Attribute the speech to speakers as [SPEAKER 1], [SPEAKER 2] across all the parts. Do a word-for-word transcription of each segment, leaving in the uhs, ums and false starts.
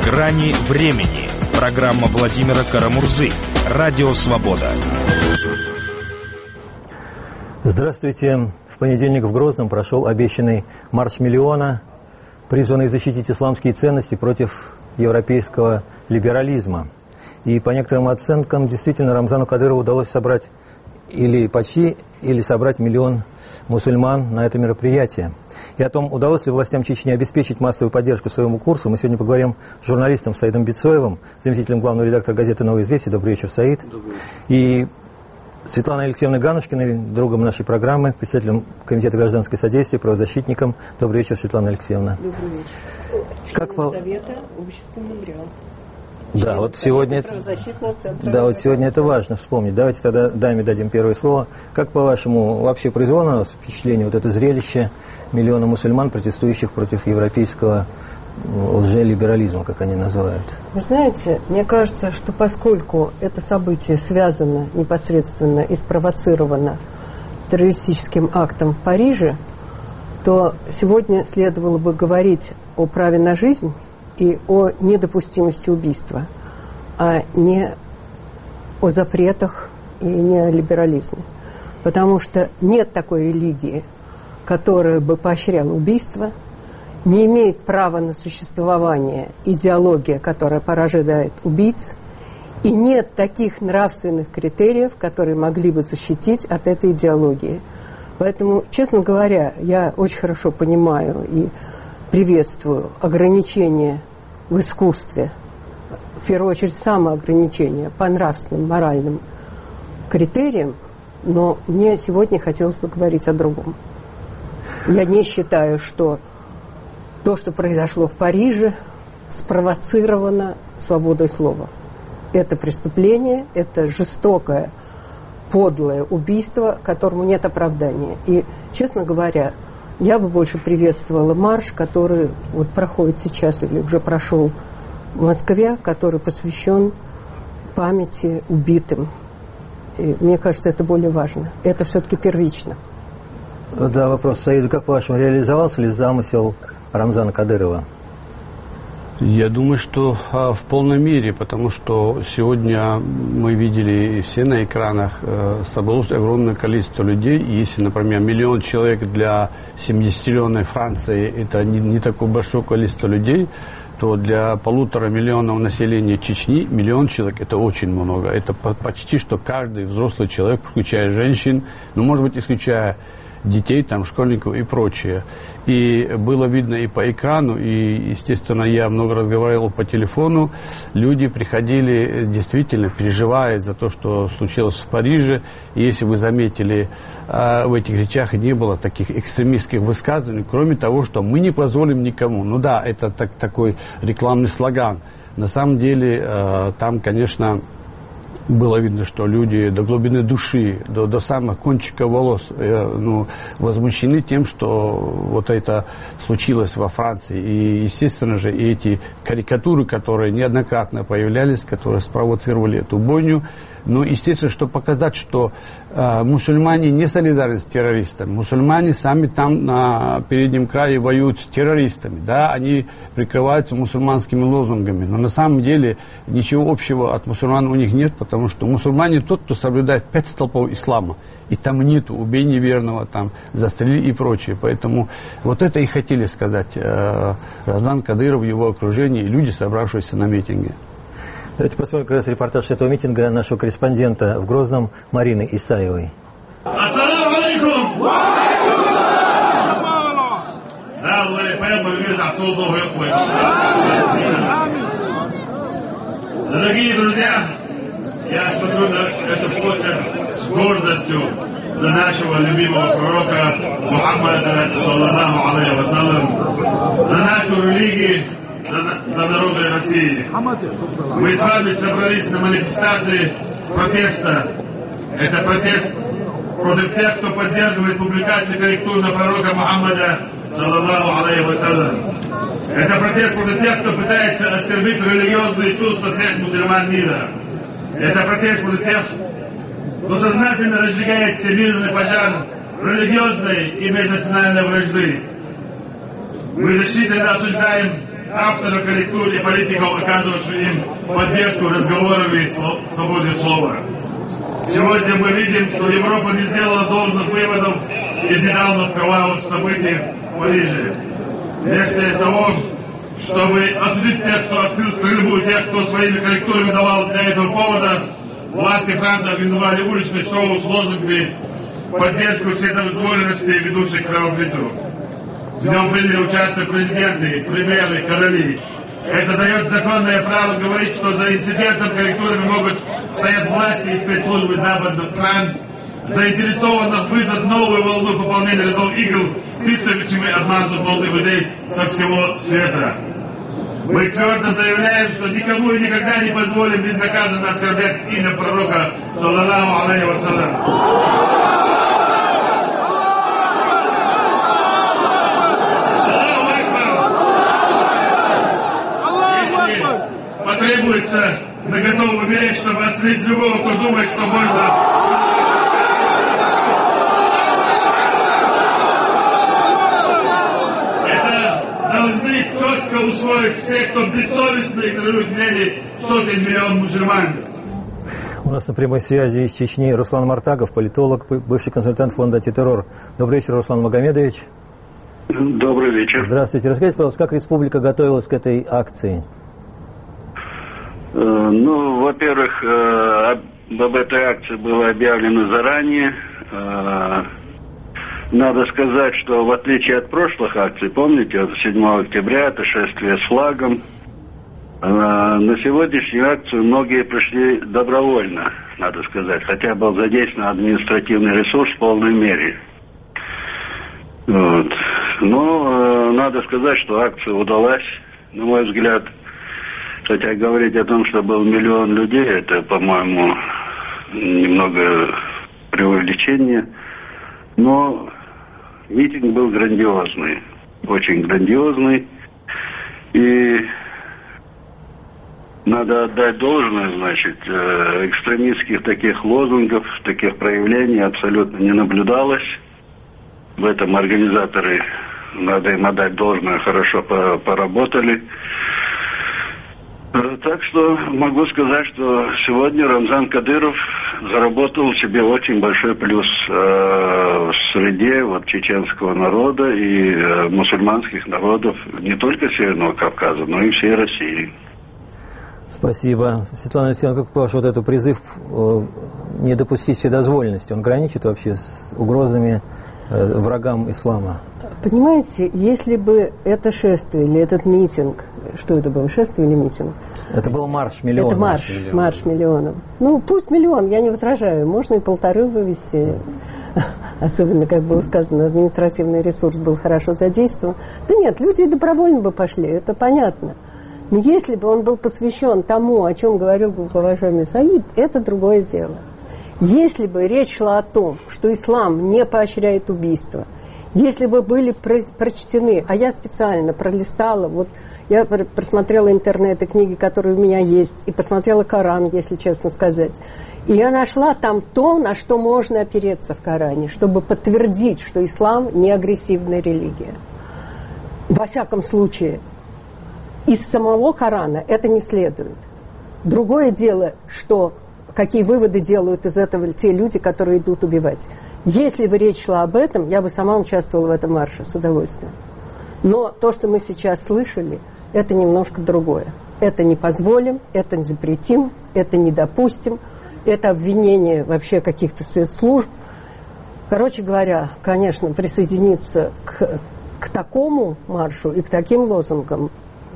[SPEAKER 1] «Грани времени». Программа Владимира Карамурзы. Радио «Свобода».
[SPEAKER 2] Здравствуйте. В понедельник в Грозном прошел обещанный марш миллиона, призванный защитить исламские ценности против европейского либерализма. И по некоторым оценкам, действительно, Рамзану Кадырову удалось собрать или почти, или собрать миллион мусульман на это мероприятие. И о том, удалось ли властям Чечни обеспечить массовую поддержку своему курсу, мы сегодня поговорим с журналистом Саидом Бицоевым, заместителем главного редактора газеты «Новое известие». Добрый вечер, Саид.
[SPEAKER 3] Добрый вечер. И
[SPEAKER 2] Светланой Алексеевной Ганушкиной, другом нашей программы, председателем Комитета гражданского содействия, правозащитником. Добрый вечер, Светлана Алексеевна.
[SPEAKER 3] Добрый вечер.
[SPEAKER 2] Как
[SPEAKER 3] по... Совета общества «Мемориал».
[SPEAKER 2] Да, вот сегодня это, да, вот сегодня это важно вспомнить. Давайте тогда даме дадим первое слово. Как, по-вашему, вообще произвело на вас впечатление вот это зрелище миллиона мусульман, протестующих против европейского лжелиберализма, как они называют?
[SPEAKER 3] Вы знаете, мне кажется, что поскольку это событие связано непосредственно и спровоцировано террористическим актом в Париже, то сегодня следовало бы говорить о праве на жизнь и о недопустимости убийства, а не о запретах и не о либерализме. Потому что нет такой религии, которая бы поощряла убийство, не имеет права на существование идеология, которая порождает убийц, и нет таких нравственных критериев, которые могли бы защитить от этой идеологии. Поэтому, честно говоря, я очень хорошо понимаю и приветствую ограничения в искусстве, в первую очередь самоограничения по нравственным, моральным критериям, но мне сегодня хотелось бы говорить о другом. Я не считаю, что то, что произошло в Париже, спровоцировано свободой слова. Это преступление, это жестокое, подлое убийство, которому нет оправдания. И, честно говоря, я бы больше приветствовала марш, который вот проходит сейчас или уже прошел в Москве, который посвящен памяти убитым. И мне кажется, это более важно. Это все-таки первично.
[SPEAKER 2] Да, вопрос Саиду. Как, по-вашему, реализовался ли замысел Рамзана Кадырова?
[SPEAKER 4] Я думаю, что а, в полной мере, потому что сегодня мы видели все на экранах, э, собралось огромное количество людей. И если, например, миллион человек для семидесятимиллионной Франции это не, не такое большое количество людей, то для полутора миллионов населения Чечни миллион человек это очень много. Это по- почти что каждый взрослый человек, включая женщин, ну, может быть, исключая детей, там, школьников и прочее. И было видно и по экрану, и, естественно, я много разговаривал по телефону. Люди приходили, действительно переживая за то, что случилось в Париже. И если вы заметили, в этих речах не было таких экстремистских высказываний, кроме того, что мы не позволим никому. Ну да, это так, такой рекламный слоган. На самом деле, там, конечно, было видно, что люди до глубины души, до, до самых кончиков волос э, ну, возмущены тем, что вот это случилось во Франции. И, естественно же, и эти карикатуры, которые неоднократно появлялись, которые спровоцировали эту бойню, ну, естественно, что показать, что э, мусульмане не солидарны с террористами. Мусульмане сами там на переднем крае воюют с террористами. Да, они прикрываются мусульманскими лозунгами. Но на самом деле ничего общего от мусульман у них нет, потому что мусульмане тот, кто соблюдает пять столпов ислама. И там нету убей неверного, там застрели и прочее. Поэтому вот это и хотели сказать э, Рамзан Кадыров, его окружение и люди, собравшиеся на митинге.
[SPEAKER 2] Давайте посмотрим как раз репортаж этого митинга нашего корреспондента в Грозном Марины Исаевой.
[SPEAKER 5] Ассаламу алейкум! Дорогие друзья, я смотрю на эту площадь с гордостью за нашего любимого пророка Мухаммада, саллаллаху алейхи вассалям, за нашу религию, за, за народы России. Мы с вами собрались на манифестации протеста. Это протест против тех, кто поддерживает публикации корректурно пророка Мухаммада, саллаллаху алейхи вассалям. Это протест против тех, кто пытается оскорбить религиозные чувства всех мусульман мира. Это протест против тех, кто сознательно разжигает всемирный пожар религиозной и межнациональной вражды. Мы защитно осуждаем авторов корректур и политиков, оказывавших им поддержку разговорами и свободе слова. Сегодня мы видим, что Европа не сделала должных выводов из недавних кровавых событий в Париже. Вместо того, чтобы осудить тех, кто открыл стрельбу, тех, кто своими корректурами давал для этого повода, власти Франции организовали уличное шоу с лозунгами поддержку световозволенности, ведущих к кровопролитию. В нем приняли участие президенты, премьеры, короли. Это дает законное право говорить, что за инцидентом корректурами могут стоять власти и спецслужбы западных стран, заинтересованных вызвать новую волну пополнения рядов игл тысячами обманутых молодых людей со всего света. Мы твердо заявляем, что никому и никогда не позволим безнаказанно оскорблять имя пророка, саллаллаху алейхи вассалям. Потребуется, мы готовы умереть, чтобы остановить любого, кто думает, что можно. Это должны четко усвоить все, кто бессовестно игнорирует мнение сотен миллионов мусульман.
[SPEAKER 2] У нас на прямой связи из Чечни Руслан Мартагов, политолог, бывший консультант фонда «Антитеррор». Добрый вечер, Руслан Магомедович.
[SPEAKER 6] Добрый вечер.
[SPEAKER 2] Здравствуйте. Расскажите, пожалуйста, как республика готовилась к этой акции?
[SPEAKER 6] Ну, во-первых, об этой акции было объявлено заранее. Надо сказать, что в отличие от прошлых акций, помните, от седьмого октября, это шествие с флагом, на сегодняшнюю акцию многие пришли добровольно, надо сказать, хотя был задействован административный ресурс в полной мере. Вот. Но надо сказать, что акция удалась, на мой взгляд. Хотя говорить о том, что был миллион людей, это, по-моему, немного преувеличение. Но митинг был грандиозный, очень грандиозный. И надо отдать должное, значит, экстремистских таких лозунгов, таких проявлений абсолютно не наблюдалось. В этом организаторы, надо им отдать должное, хорошо поработали. Так что могу сказать, что сегодня Рамзан Кадыров заработал себе очень большой плюс э, в среде вот, чеченского народа и э, мусульманских народов не только Северного Кавказа, но и всей России.
[SPEAKER 2] Спасибо. Светлана Алексеевна, как ваш вот этот призыв э, не допустить вседозволенности, он граничит вообще с угрозами э, врагам ислама?
[SPEAKER 3] Понимаете, если бы это шествие или этот митинг, что это было, шествие или митинг?
[SPEAKER 2] Это был марш миллионов.
[SPEAKER 3] Это марш, миллионов. марш миллионов. Ну, пусть миллион, я не возражаю, можно и полторы вывести. Особенно, как было сказано, административный ресурс был хорошо задействован. Да нет, люди добровольно бы пошли, это понятно. Но если бы он был посвящен тому, о чем говорил уважаемый Саид, это другое дело. Если бы речь шла о том, что ислам не поощряет убийство, если бы были прочтены, а я специально пролистала, вот я просмотрела интернет и книги, которые у меня есть, и посмотрела Коран, если честно сказать, и я нашла там то, на что можно опереться в Коране, чтобы подтвердить, что ислам не агрессивная религия. Во всяком случае, из самого Корана это не следует. Другое дело, что какие выводы делают из этого те люди, которые идут убивать. Если бы речь шла об этом, я бы сама участвовала в этом марше с удовольствием. Но то, что мы сейчас слышали, это немножко другое. Это не позволим, это не запретим, это не допустим, это обвинение вообще каких-то спецслужб. Короче говоря, конечно, присоединиться к, к такому маршу и к таким лозунгам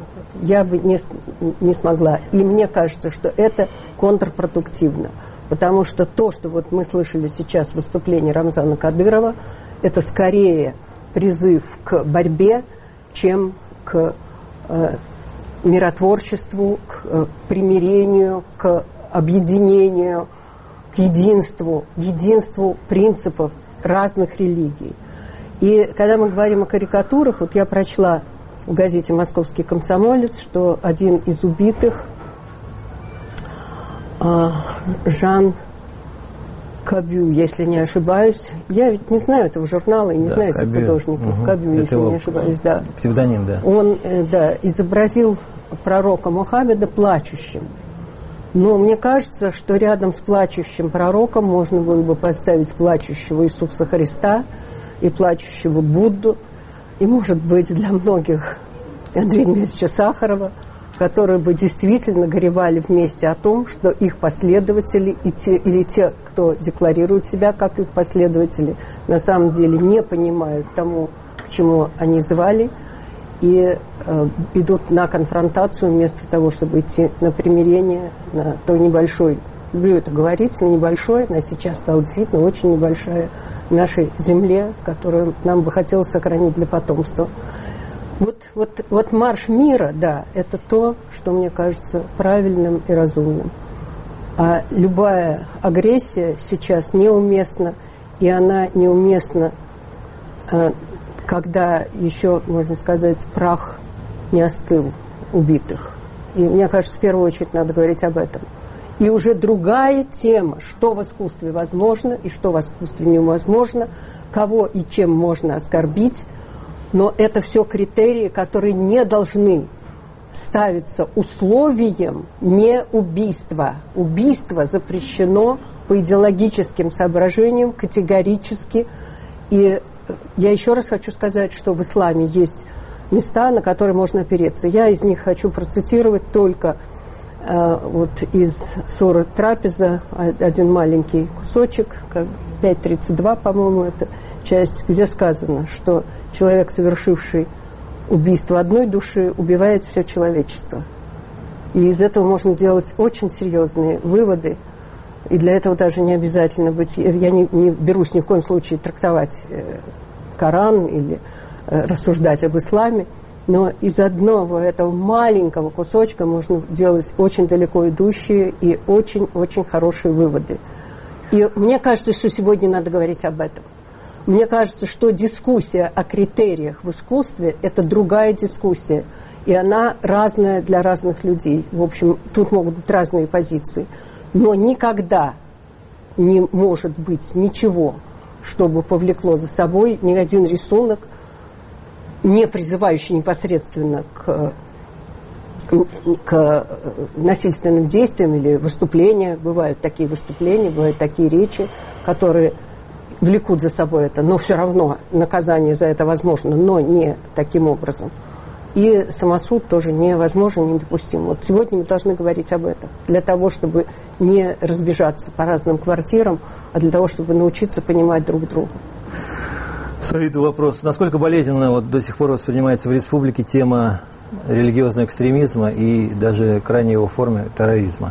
[SPEAKER 3] я бы не, не смогла. И мне кажется, что это контрпродуктивно. Потому что то, что вот мы слышали сейчас в выступлении Рамзана Кадырова, это скорее призыв к борьбе, чем к э, миротворчеству, к э, примирению, к объединению, к единству, единству принципов разных религий. И когда мы говорим о карикатурах, вот я прочла в газете «Московский комсомолец», что один из убитых, Жан Кабю, если не ошибаюсь. Я ведь не знаю этого журнала и не
[SPEAKER 2] да,
[SPEAKER 3] знаю этих
[SPEAKER 2] Кабю.
[SPEAKER 3] художников.
[SPEAKER 2] Угу.
[SPEAKER 3] Кабю,
[SPEAKER 2] это
[SPEAKER 3] если не ошибаюсь, да.
[SPEAKER 2] Псевдоним, да.
[SPEAKER 3] Он, да, изобразил пророка Мухаммеда плачущим. Но мне кажется, что рядом с плачущим пророком можно было бы поставить плачущего Иисуса Христа и плачущего Будду, и, может быть, для многих Андрея Дмитриевича Сахарова, которые бы действительно горевали вместе о том, что их последователи и те, или те, кто декларирует себя как их последователи, на самом деле не понимают тому, к чему они звали, и э, идут на конфронтацию вместо того, чтобы идти на примирение, на той небольшой, люблю это говорить, на небольшой, она сейчас стала действительно очень небольшая нашей земле, которую нам бы хотелось сохранить для потомства. Вот, вот, вот марш мира, да, это то, что мне кажется правильным и разумным. А любая агрессия сейчас неуместна, и она неуместна, когда еще, можно сказать, прах не остыл убитых. И мне кажется, в первую очередь надо говорить об этом. И уже другая тема, что в искусстве возможно и что в искусстве невозможно, кого и чем можно оскорбить. Но это все критерии, которые не должны ставиться условием не убийства. Убийство запрещено по идеологическим соображениям категорически. И я еще раз хочу сказать, что в исламе есть места, на которые можно опереться. Я из них хочу процитировать только э, вот из суры Трапеза один маленький кусочек, как пять тридцать два, по-моему, это часть, где сказано, что человек, совершивший убийство одной души, убивает все человечество. И из этого можно делать очень серьезные выводы. И для этого даже не обязательно быть... Я не, не берусь ни в коем случае трактовать э, Коран или э, рассуждать об исламе, но из одного этого маленького кусочка можно делать очень далеко идущие и очень-очень хорошие выводы. И мне кажется, что сегодня надо говорить об этом. Мне кажется, что дискуссия о критериях в искусстве – это другая дискуссия, и она разная для разных людей. В общем, тут могут быть разные позиции. Но никогда не может быть ничего, чтобы повлекло за собой ни один рисунок, не призывающий непосредственно к, к насильственным действиям или выступлениям. Бывают такие выступления, бывают такие речи, которые влекут за собой это, но все равно наказание за это возможно, но не таким образом. И самосуд тоже невозможен, недопустим. Вот сегодня мы должны говорить об этом, для того, чтобы не разбежаться по разным квартирам, а для того, чтобы научиться понимать друг друга.
[SPEAKER 2] Саиду вопрос. Насколько болезненно вот до сих пор воспринимается в республике тема религиозного экстремизма и даже крайней его формы терроризма?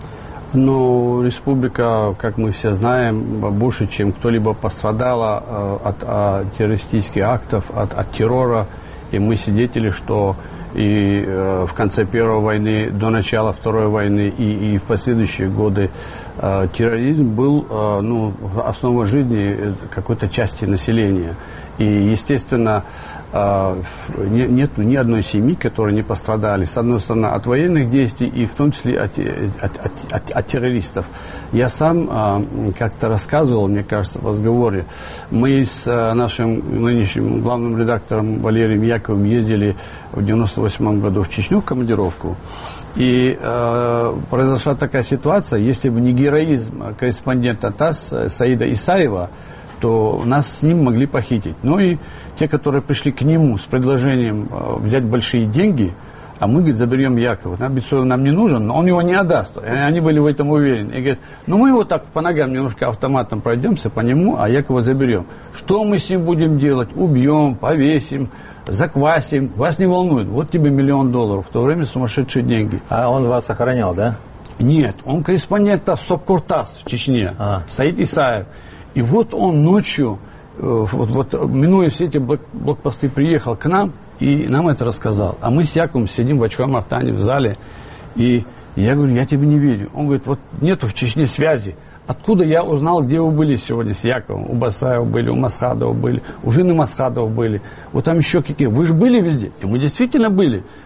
[SPEAKER 4] Но республика, как мы все знаем, больше, чем кто-либо пострадала э, от, от террористических актов, от, от террора. И мы свидетели, что и э, в конце Первой войны, до начала Второй войны и, и в последующие годы э, терроризм был э, ну, основой жизни какой-то части населения. И, естественно, э, не, нет ни одной семьи, которые не пострадали, с одной стороны, от военных действий и в том числе от, от, от, от, от террористов. Я сам э, как-то рассказывал, мне кажется, в разговоре. Мы с э, нашим нынешним главным редактором Валерием Яковым ездили в девяносто восьмом году в Чечню в командировку. И э, произошла такая ситуация, если бы не героизм корреспондента ТАСС Саида Исаева, то нас с ним могли похитить. Ну и те, которые пришли к нему с предложением э, взять большие деньги, а мы, говорит, заберем Якова. Нам, Бецоев нам не нужен, но он его не отдаст. И они были в этом уверены. И говорят, ну мы его так по ногам немножко автоматом пройдемся по нему, а Якова заберем. Что мы с ним будем делать? Убьем, повесим, заквасим. Вас не волнует. Вот тебе миллион долларов. В то время сумасшедшие деньги.
[SPEAKER 2] А он вас охранял, да?
[SPEAKER 4] Нет, он корреспондент СОПКОРТАСС в Чечне.
[SPEAKER 2] А.
[SPEAKER 4] Саид Исаев. И вот он ночью, вот, вот, минуя все эти блок, блокпосты, приехал к нам и нам это рассказал. А мы с Яковом сидим в Ачуа-Мартане в зале, и я говорю, я тебе не верю. Он говорит, вот нету в Чечне связи. Откуда я узнал, где вы были сегодня с Яковом? У Басаева были, у Масхадова были, у жены Масхадова были. Вот там еще какие. Вы же были везде? И мы действительно были.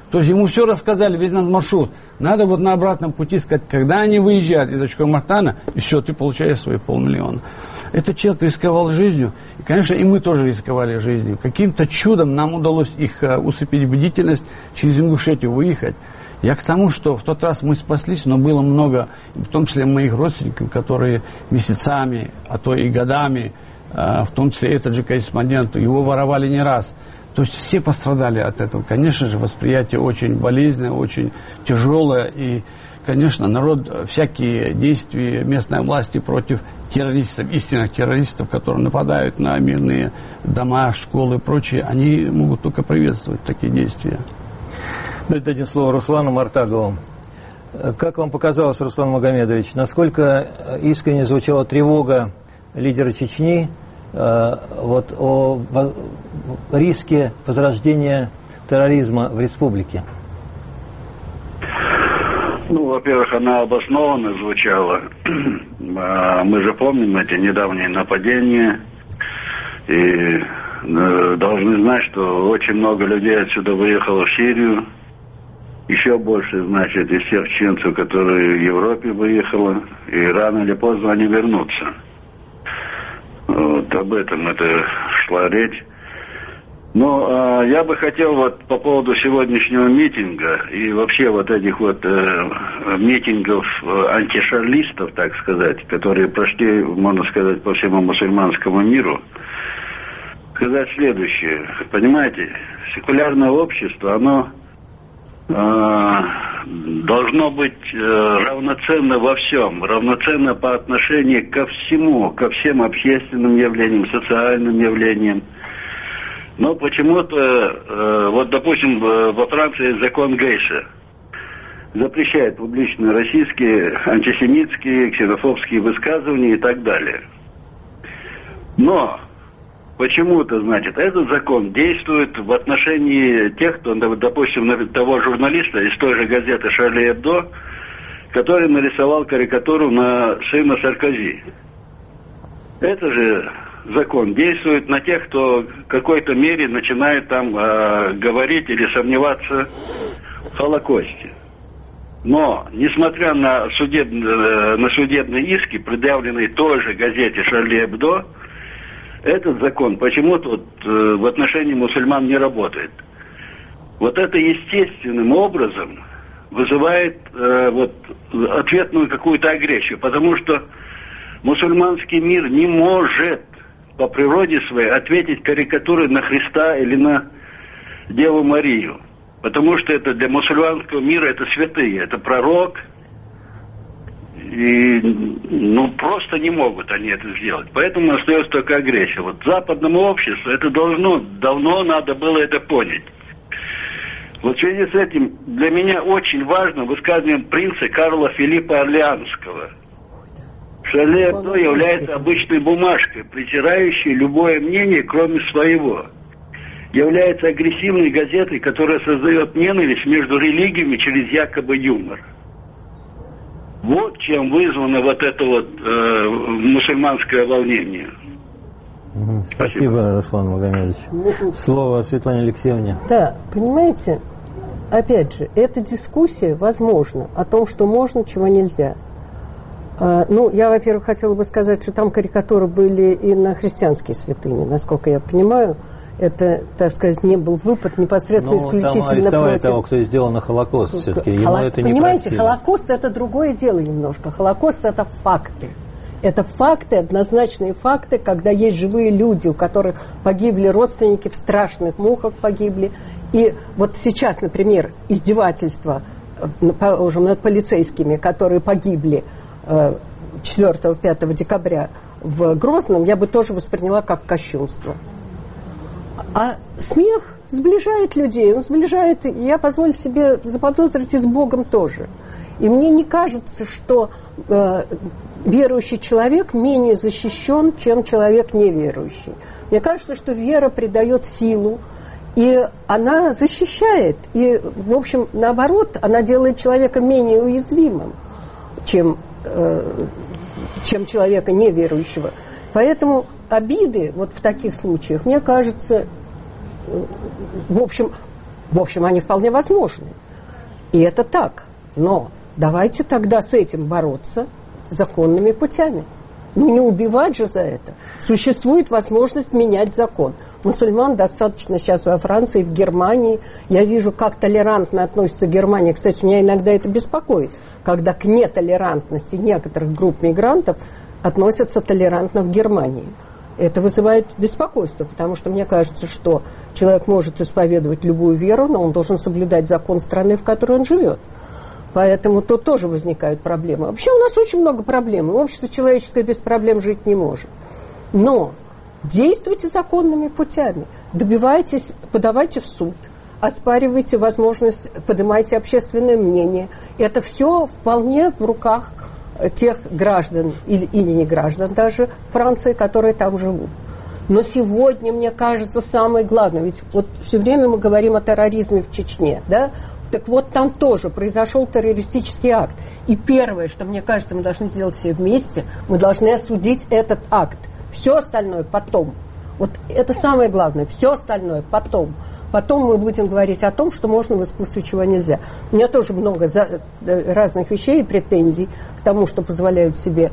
[SPEAKER 4] То есть ему все рассказали, весь наш маршрут. Надо вот на обратном пути сказать, когда они выезжают из Ачкор-Мартана, и все, ты получаешь свои полмиллиона. Этот человек рисковал жизнью, и, конечно, и мы тоже рисковали жизнью. Каким-то чудом нам удалось их uh, усыпить бдительность, через Ингушетию выехать. Я к тому, что в тот раз мы спаслись, но было много, в том числе моих родственников, которые месяцами, а то и годами, uh, в том числе этот же корреспондент, его воровали не раз. То есть все пострадали от этого. Конечно же, восприятие очень болезненное, очень тяжелое. И, конечно, народ, всякие действия местной власти против террористов, истинных террористов, которые нападают на мирные дома, школы и прочее, они могут только приветствовать такие действия.
[SPEAKER 2] Дадим слово Руслану Мартагову. Как вам показалось, Руслан Магомедович, насколько искренне звучала тревога лидера Чечни вот о риске возрождения терроризма в республике?
[SPEAKER 6] Ну, во-первых, она обоснованно звучала. Мы же помним эти недавние нападения. И должны знать, что очень много людей отсюда выехало в Сирию. Еще больше, значит, из всех чеченцев, которые в Европе выехало. И рано или поздно они вернутся. Вот об этом это шла речь. Но э, я бы хотел вот по поводу сегодняшнего митинга и вообще вот этих вот э, митингов э, антишарлистов, так сказать, которые прошли, можно сказать, по всему мусульманскому миру, сказать следующее. Понимаете, секулярное общество, оно э, должно быть э, равноценно во всем, равноценно по отношению ко всему, ко всем общественным явлениям, социальным явлениям. Но почему-то, э, вот, допустим, во Франции закон Гейша запрещает публичные российские антисемитские, ксенофобские высказывания и так далее. Но почему-то, значит, этот закон действует в отношении тех, кто, допустим, того журналиста из той же газеты «Шарли Эбдо», который нарисовал карикатуру на сына Саркози. Это же закон действует на тех, кто в какой-то мере начинает там э, говорить или сомневаться в Холокосте. Но, несмотря на, судеб... на судебные иски, предъявленные той же газете «Шарли Эбдо», этот закон почему-то вот, э, в отношении мусульман не работает. Вот это естественным образом вызывает э, вот, ответную какую-то агрессию, потому что мусульманский мир не может по природе своей ответить карикатурой на Христа или на Деву Марию. Потому что это для мусульманского мира это святые, это пророк. И ну просто не могут они это сделать. Поэтому остается только агрессия. Вот западному обществу это должно, давно надо было это понять. Вот в связи с этим для меня очень важно высказывание принца Карла Филиппа Орлеанского. Шарли Эбдо является обычной бумажкой, притирающей любое мнение, кроме своего. Является агрессивной газетой, которая создает ненависть между религиями через якобы юмор. Вот чем вызвано вот это вот э, мусульманское волнение.
[SPEAKER 2] Угу. Спасибо, Спасибо, Руслан Магомедович. Слово Светлане Алексеевне.
[SPEAKER 3] Да, понимаете, опять же, эта дискуссия возможна о том, что можно, чего нельзя. Ну, я, во-первых, хотела бы сказать, что там карикатуры были и на христианские святыни, насколько я понимаю. Это, так сказать, не был выпад непосредственно, ну, исключительно
[SPEAKER 2] там арестовали
[SPEAKER 3] против...
[SPEAKER 2] того, кто сделал на Холокост все-таки. Ему
[SPEAKER 3] Холо...
[SPEAKER 2] это не
[SPEAKER 3] Понимаете,
[SPEAKER 2] простили.
[SPEAKER 3] Холокост – это другое дело немножко. Холокост – это факты. Это факты, однозначные факты, когда есть живые люди, у которых погибли родственники, в страшных муках погибли. И вот сейчас, например, издевательства, положим, над полицейскими, которые погибли четвёртого-пятого декабря в Грозном, я бы тоже восприняла как кощунство. А смех сближает людей, он сближает, я позволю себе заподозрить, и с Богом тоже. И мне не кажется, что э, верующий человек менее защищен, чем человек неверующий. Мне кажется, что вера придает силу, и она защищает. И, в общем, наоборот, она делает человека менее уязвимым, чем, э, чем человека неверующего. Поэтому обиды вот в таких случаях, мне кажется, в общем, В общем, они вполне возможны. И это так. Но давайте тогда с этим бороться законными путями. Ну, не убивать же за это. Существует возможность менять закон. Мусульман достаточно сейчас во Франции, в Германии. Я вижу, как толерантно относится Германия. Кстати, меня иногда это беспокоит, когда к нетолерантности некоторых групп мигрантов относятся толерантно в Германии. Это вызывает беспокойство, потому что мне кажется, что человек может исповедовать любую веру, но он должен соблюдать закон страны, в которой он живет. Поэтому тут тоже возникают проблемы. Вообще у нас очень много проблем. И общество человеческое без проблем жить не может. Но действуйте законными путями. Добивайтесь, подавайте в суд, оспаривайте возможность, поднимайте общественное мнение. Это все вполне в руках тех граждан или, или не граждан даже Франции, которые там живут. Но сегодня, мне кажется, самое главное, ведь вот все время мы говорим о терроризме в Чечне, да? Так вот, там тоже произошел террористический акт. И первое, что, мне кажется, мы должны сделать все вместе, мы должны осудить этот акт. Все остальное потом. Вот это самое главное. Все остальное потом. Потом мы будем говорить о том, что можно в искусстве, чего нельзя. У меня тоже много за, разных вещей и претензий к тому, что позволяют себе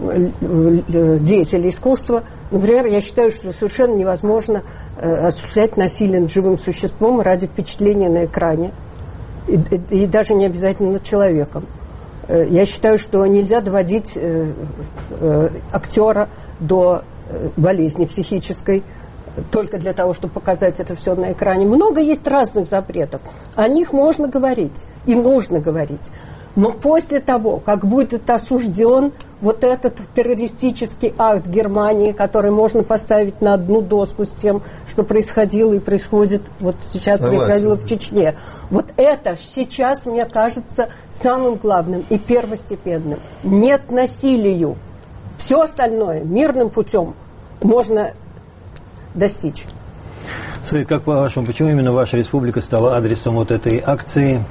[SPEAKER 3] деятели искусства. Например, я считаю, что совершенно невозможно осуществлять насилие над живым существом ради впечатления на экране. И, и, и даже не обязательно над человеком. Я считаю, что нельзя доводить э, э, актера до э, болезни психической только для того, чтобы показать это все на экране. Много есть разных запретов. О них можно говорить и нужно говорить. Но после того, как будет осужден вот этот террористический акт Германии, который можно поставить на одну доску с тем, что происходило и происходит, вот сейчас Согласен. происходило в Чечне, вот это сейчас, мне кажется, самым главным и первостепенным. Нет насилию. Все остальное мирным путем можно достичь.
[SPEAKER 2] Саид, как по-вашему, почему именно ваша республика стала адресом вот этой акции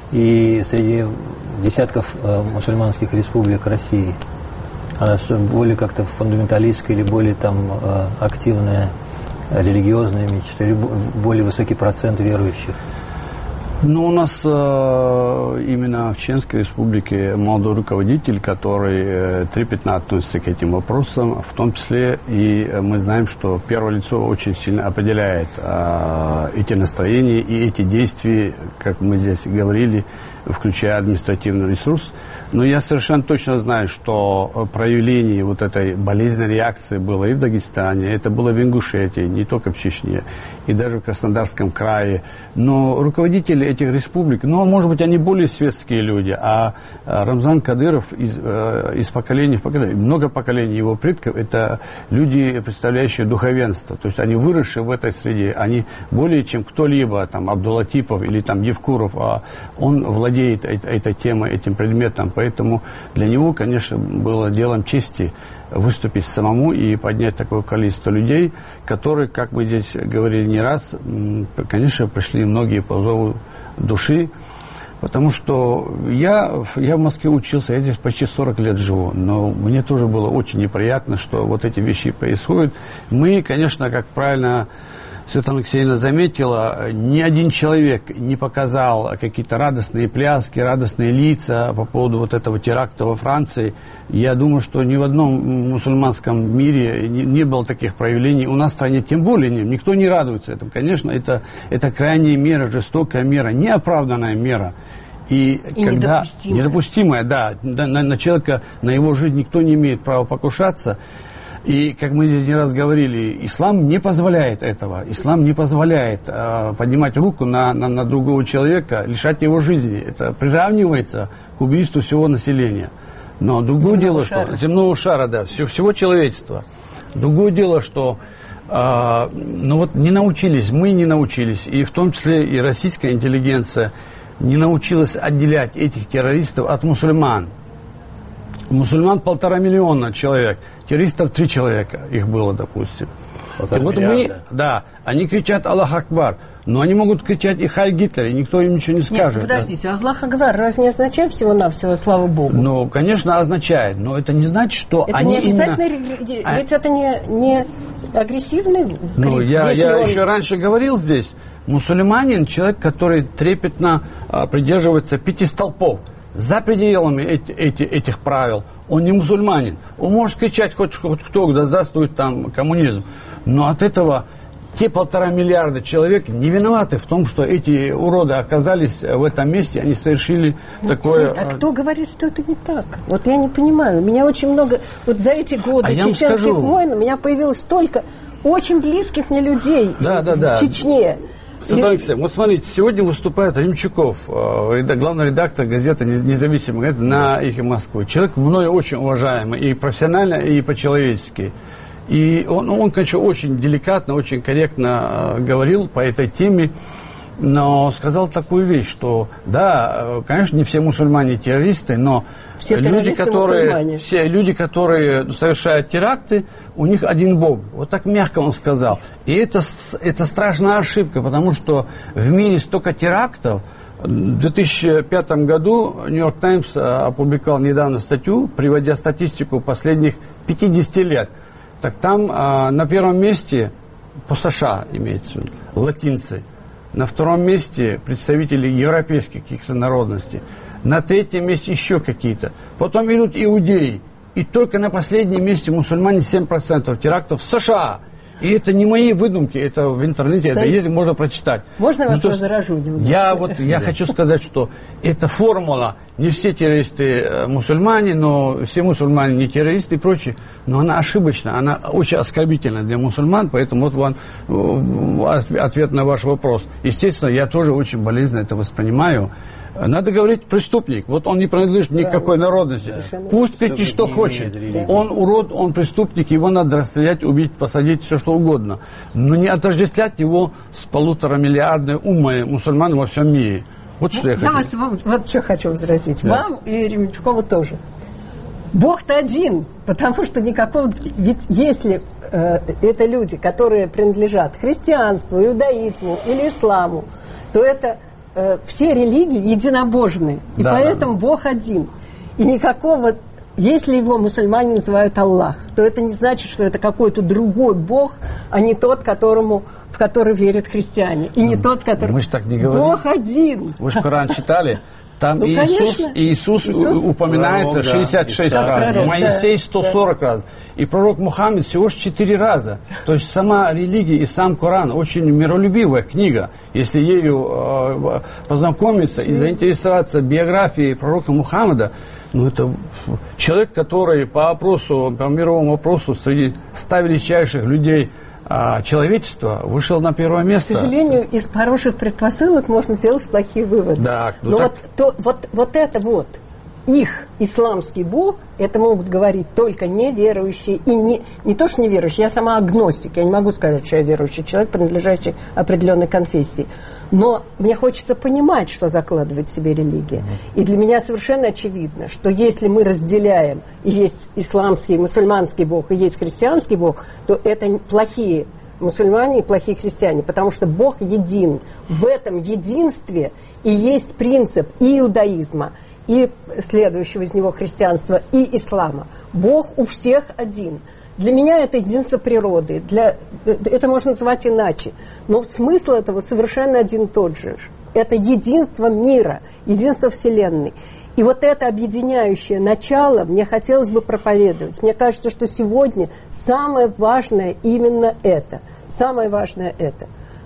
[SPEAKER 2] и среди десятков э, мусульманских республик России? Она что, более как-то фундаменталистская или более там э, активная, религиозная мечта, или более высокий процент верующих?
[SPEAKER 4] Ну, у нас э, именно в Чеченской республике молодой руководитель, который э, трепетно относится к этим вопросам, в том числе и мы знаем, что первое лицо очень сильно определяет э, эти настроения и эти действия, как мы здесь говорили, включая административный ресурс. Но я совершенно точно знаю, что проявление вот этой болезненной реакции было и в Дагестане, это было в Ингушетии, не только в Чечне, и даже в Краснодарском крае. Но руководители этих республик, ну, может быть, они более светские люди, а Рамзан Кадыров из, из поколения в поколение, много поколений его предков, это люди, представляющие духовенство, то есть они выросшие в этой среде, они более чем кто-либо, там, Абдулатипов или там Евкуров, а он владеет этой темой, этим предметом. Поэтому для него, конечно, было делом чести выступить самому и поднять такое количество людей, которые, как мы здесь говорили не раз, конечно, пришли многие по зову души, потому что я, я в Москве учился, я здесь почти сорок лет живу, но мне тоже было очень неприятно, что вот эти вещи происходят. Мы, конечно, как правильно Светлана Алексеевна заметила, ни один человек не показал какие-то радостные пляски, радостные лица по поводу вот этого теракта во Франции. Я думаю, что ни в одном мусульманском мире не, не было таких проявлений. У нас в стране тем более нет. Никто не радуется этому. Конечно, это, это крайняя мера, жестокая мера, неоправданная мера. И, и когда недопустимая, недопустимая да, на, на человека, на его жизнь никто не имеет права покушаться. И, как мы здесь не раз говорили, ислам не позволяет этого. Ислам не позволяет э, поднимать руку на, на, на другого человека, лишать его жизни. Это приравнивается к убийству всего населения. Но другое земного дело, шара. что земного шара, да, все, всего человечества. Другое дело, что э, ну вот не научились, мы не научились, и в том числе и российская интеллигенция не научилась отделять этих террористов от мусульман. Мусульман полтора миллиона человек, террористов три человека, их было, допустим. И вот мы, да, они кричат «Аллах Акбар», но они могут кричать и «Хайль Гитлер», и никто им ничего не скажет.
[SPEAKER 3] Нет, подождите, да? «Аллах Акбар» разве не означает всего-навсего «Слава Богу»?
[SPEAKER 4] Ну, конечно, означает, но это не значит, что
[SPEAKER 3] это
[SPEAKER 4] они
[SPEAKER 3] не обязательно,
[SPEAKER 4] именно...
[SPEAKER 3] ведь это не, не агрессивный крик.
[SPEAKER 4] Ну, я, я
[SPEAKER 3] он...
[SPEAKER 4] еще раньше говорил здесь, Мусульманин – человек, который трепетно а, придерживается пяти столпов. За пределами эти, эти, этих правил он не мусульманин. Он может кричать хоть, хоть кто, да здравствует там коммунизм. Но от этого те полтора миллиарда человек не виноваты в том, что эти уроды оказались в этом месте, они совершили ну, такое...
[SPEAKER 3] А кто говорит, что это не так? Вот я не понимаю. У меня очень много... Вот за эти годы
[SPEAKER 4] а
[SPEAKER 3] чеченских войн у меня появилось столько очень близких мне людей
[SPEAKER 4] да, да,
[SPEAKER 3] в
[SPEAKER 4] да.
[SPEAKER 3] Чечне.
[SPEAKER 4] Светлана Алексеевна, вот смотрите, сегодня выступает Римчуков, главный редактор газеты «Независимая» на «Эхе Москвы». Человек мною очень уважаемый и профессионально, и по-человечески. И он, он, конечно, очень деликатно, очень корректно говорил по этой теме, но сказал такую вещь, что, да, конечно, не все мусульмане террористы, но
[SPEAKER 3] все
[SPEAKER 4] люди, которые, все люди, которые совершают теракты, у них один Бог. Вот так мягко он сказал. И это, это страшная ошибка, потому что в мире столько терактов. В две тысячи пятом году Нью-Йорк Таймс опубликовал недавно статью, приводя статистику последних пятидесяти лет. Так там а, на первом месте, по США имеется в виду, латинцы. На втором месте представители европейских каких-то народностей. На третьем месте еще какие-то. Потом идут иудеи. И только на последнем месте мусульмане семь процентов терактов в США. И это не мои выдумки, это в интернете, Сам... это есть, можно прочитать.
[SPEAKER 3] Можно я вас
[SPEAKER 4] ну,
[SPEAKER 3] возражу?
[SPEAKER 4] Я, вот, я хочу сказать, что эта формула, не все террористы мусульмане, но все мусульмане не террористы и прочее, но она ошибочна, она очень оскорбительна для мусульман, поэтому вот вам ответ на ваш вопрос. Естественно, я тоже очень болезненно это воспринимаю. Надо говорить преступник. Вот он не принадлежит никакой народности. Совершенно. Пусть кричит, что хочет. Он урод, он преступник, его надо расстрелять, убить, посадить, все что угодно. Но не отождествлять его с полуторамиллиардной уммой мусульман во всем мире. Вот что я, я хочу.
[SPEAKER 3] Вас, вам, вот что хочу возразить. Да. Вам и Ремчукову тоже. Бог-то один, потому что никакого... Ведь если э, это люди, которые принадлежат христианству, иудаизму или исламу, то это... все религии единобожны, и да, поэтому да. Бог один. И никакого, если его мусульмане называют Аллах, то это не значит, что это какой-то другой Бог, а не тот, которому, в который верят христиане. И не тот, который...
[SPEAKER 4] Мы же так не говорим.
[SPEAKER 3] Бог один.
[SPEAKER 4] Вы же Коран читали? Там ну, Иисус, Иисус, Иисус упоминается пророк, шестьдесят шесть да. раз, пророк, Моисей сто сорок да. раз, и пророк Мухаммед всего лишь четыре раза. То есть сама религия и сам Коран очень миролюбивая книга. Если ею э, познакомиться и заинтересоваться биографией пророка Мухаммеда, ну это человек, который по опросу, по мировому вопросу среди ста величайших людей а человечество вышел на первое место.
[SPEAKER 3] К сожалению, из хороших предпосылок можно сделать плохие выводы.
[SPEAKER 4] Да, ну
[SPEAKER 3] Но
[SPEAKER 4] так...
[SPEAKER 3] вот, то, вот, вот это вот, их исламский Бог, это могут говорить только неверующие. И не, не то, что неверующие, я сама агностик. Я не могу сказать, что я верующий человек, принадлежащий определенной конфессии. Но мне хочется понимать, что закладывает в себе религия. И для меня совершенно очевидно, что если мы разделяем, и есть исламский, мусульманский Бог, и есть христианский Бог, то это плохие мусульмане и плохие христиане, потому что Бог един. В этом единстве и есть принцип и иудаизма, и следующего из него христианства, и ислама. Бог у всех один. Для меня это единство природы. Для, это можно называть иначе. Но смысл этого совершенно один и тот же. Это единство мира, единство Вселенной. И вот это объединяющее начало мне хотелось бы проповедовать. Мне кажется, что сегодня самое важное именно это. Самое важное это.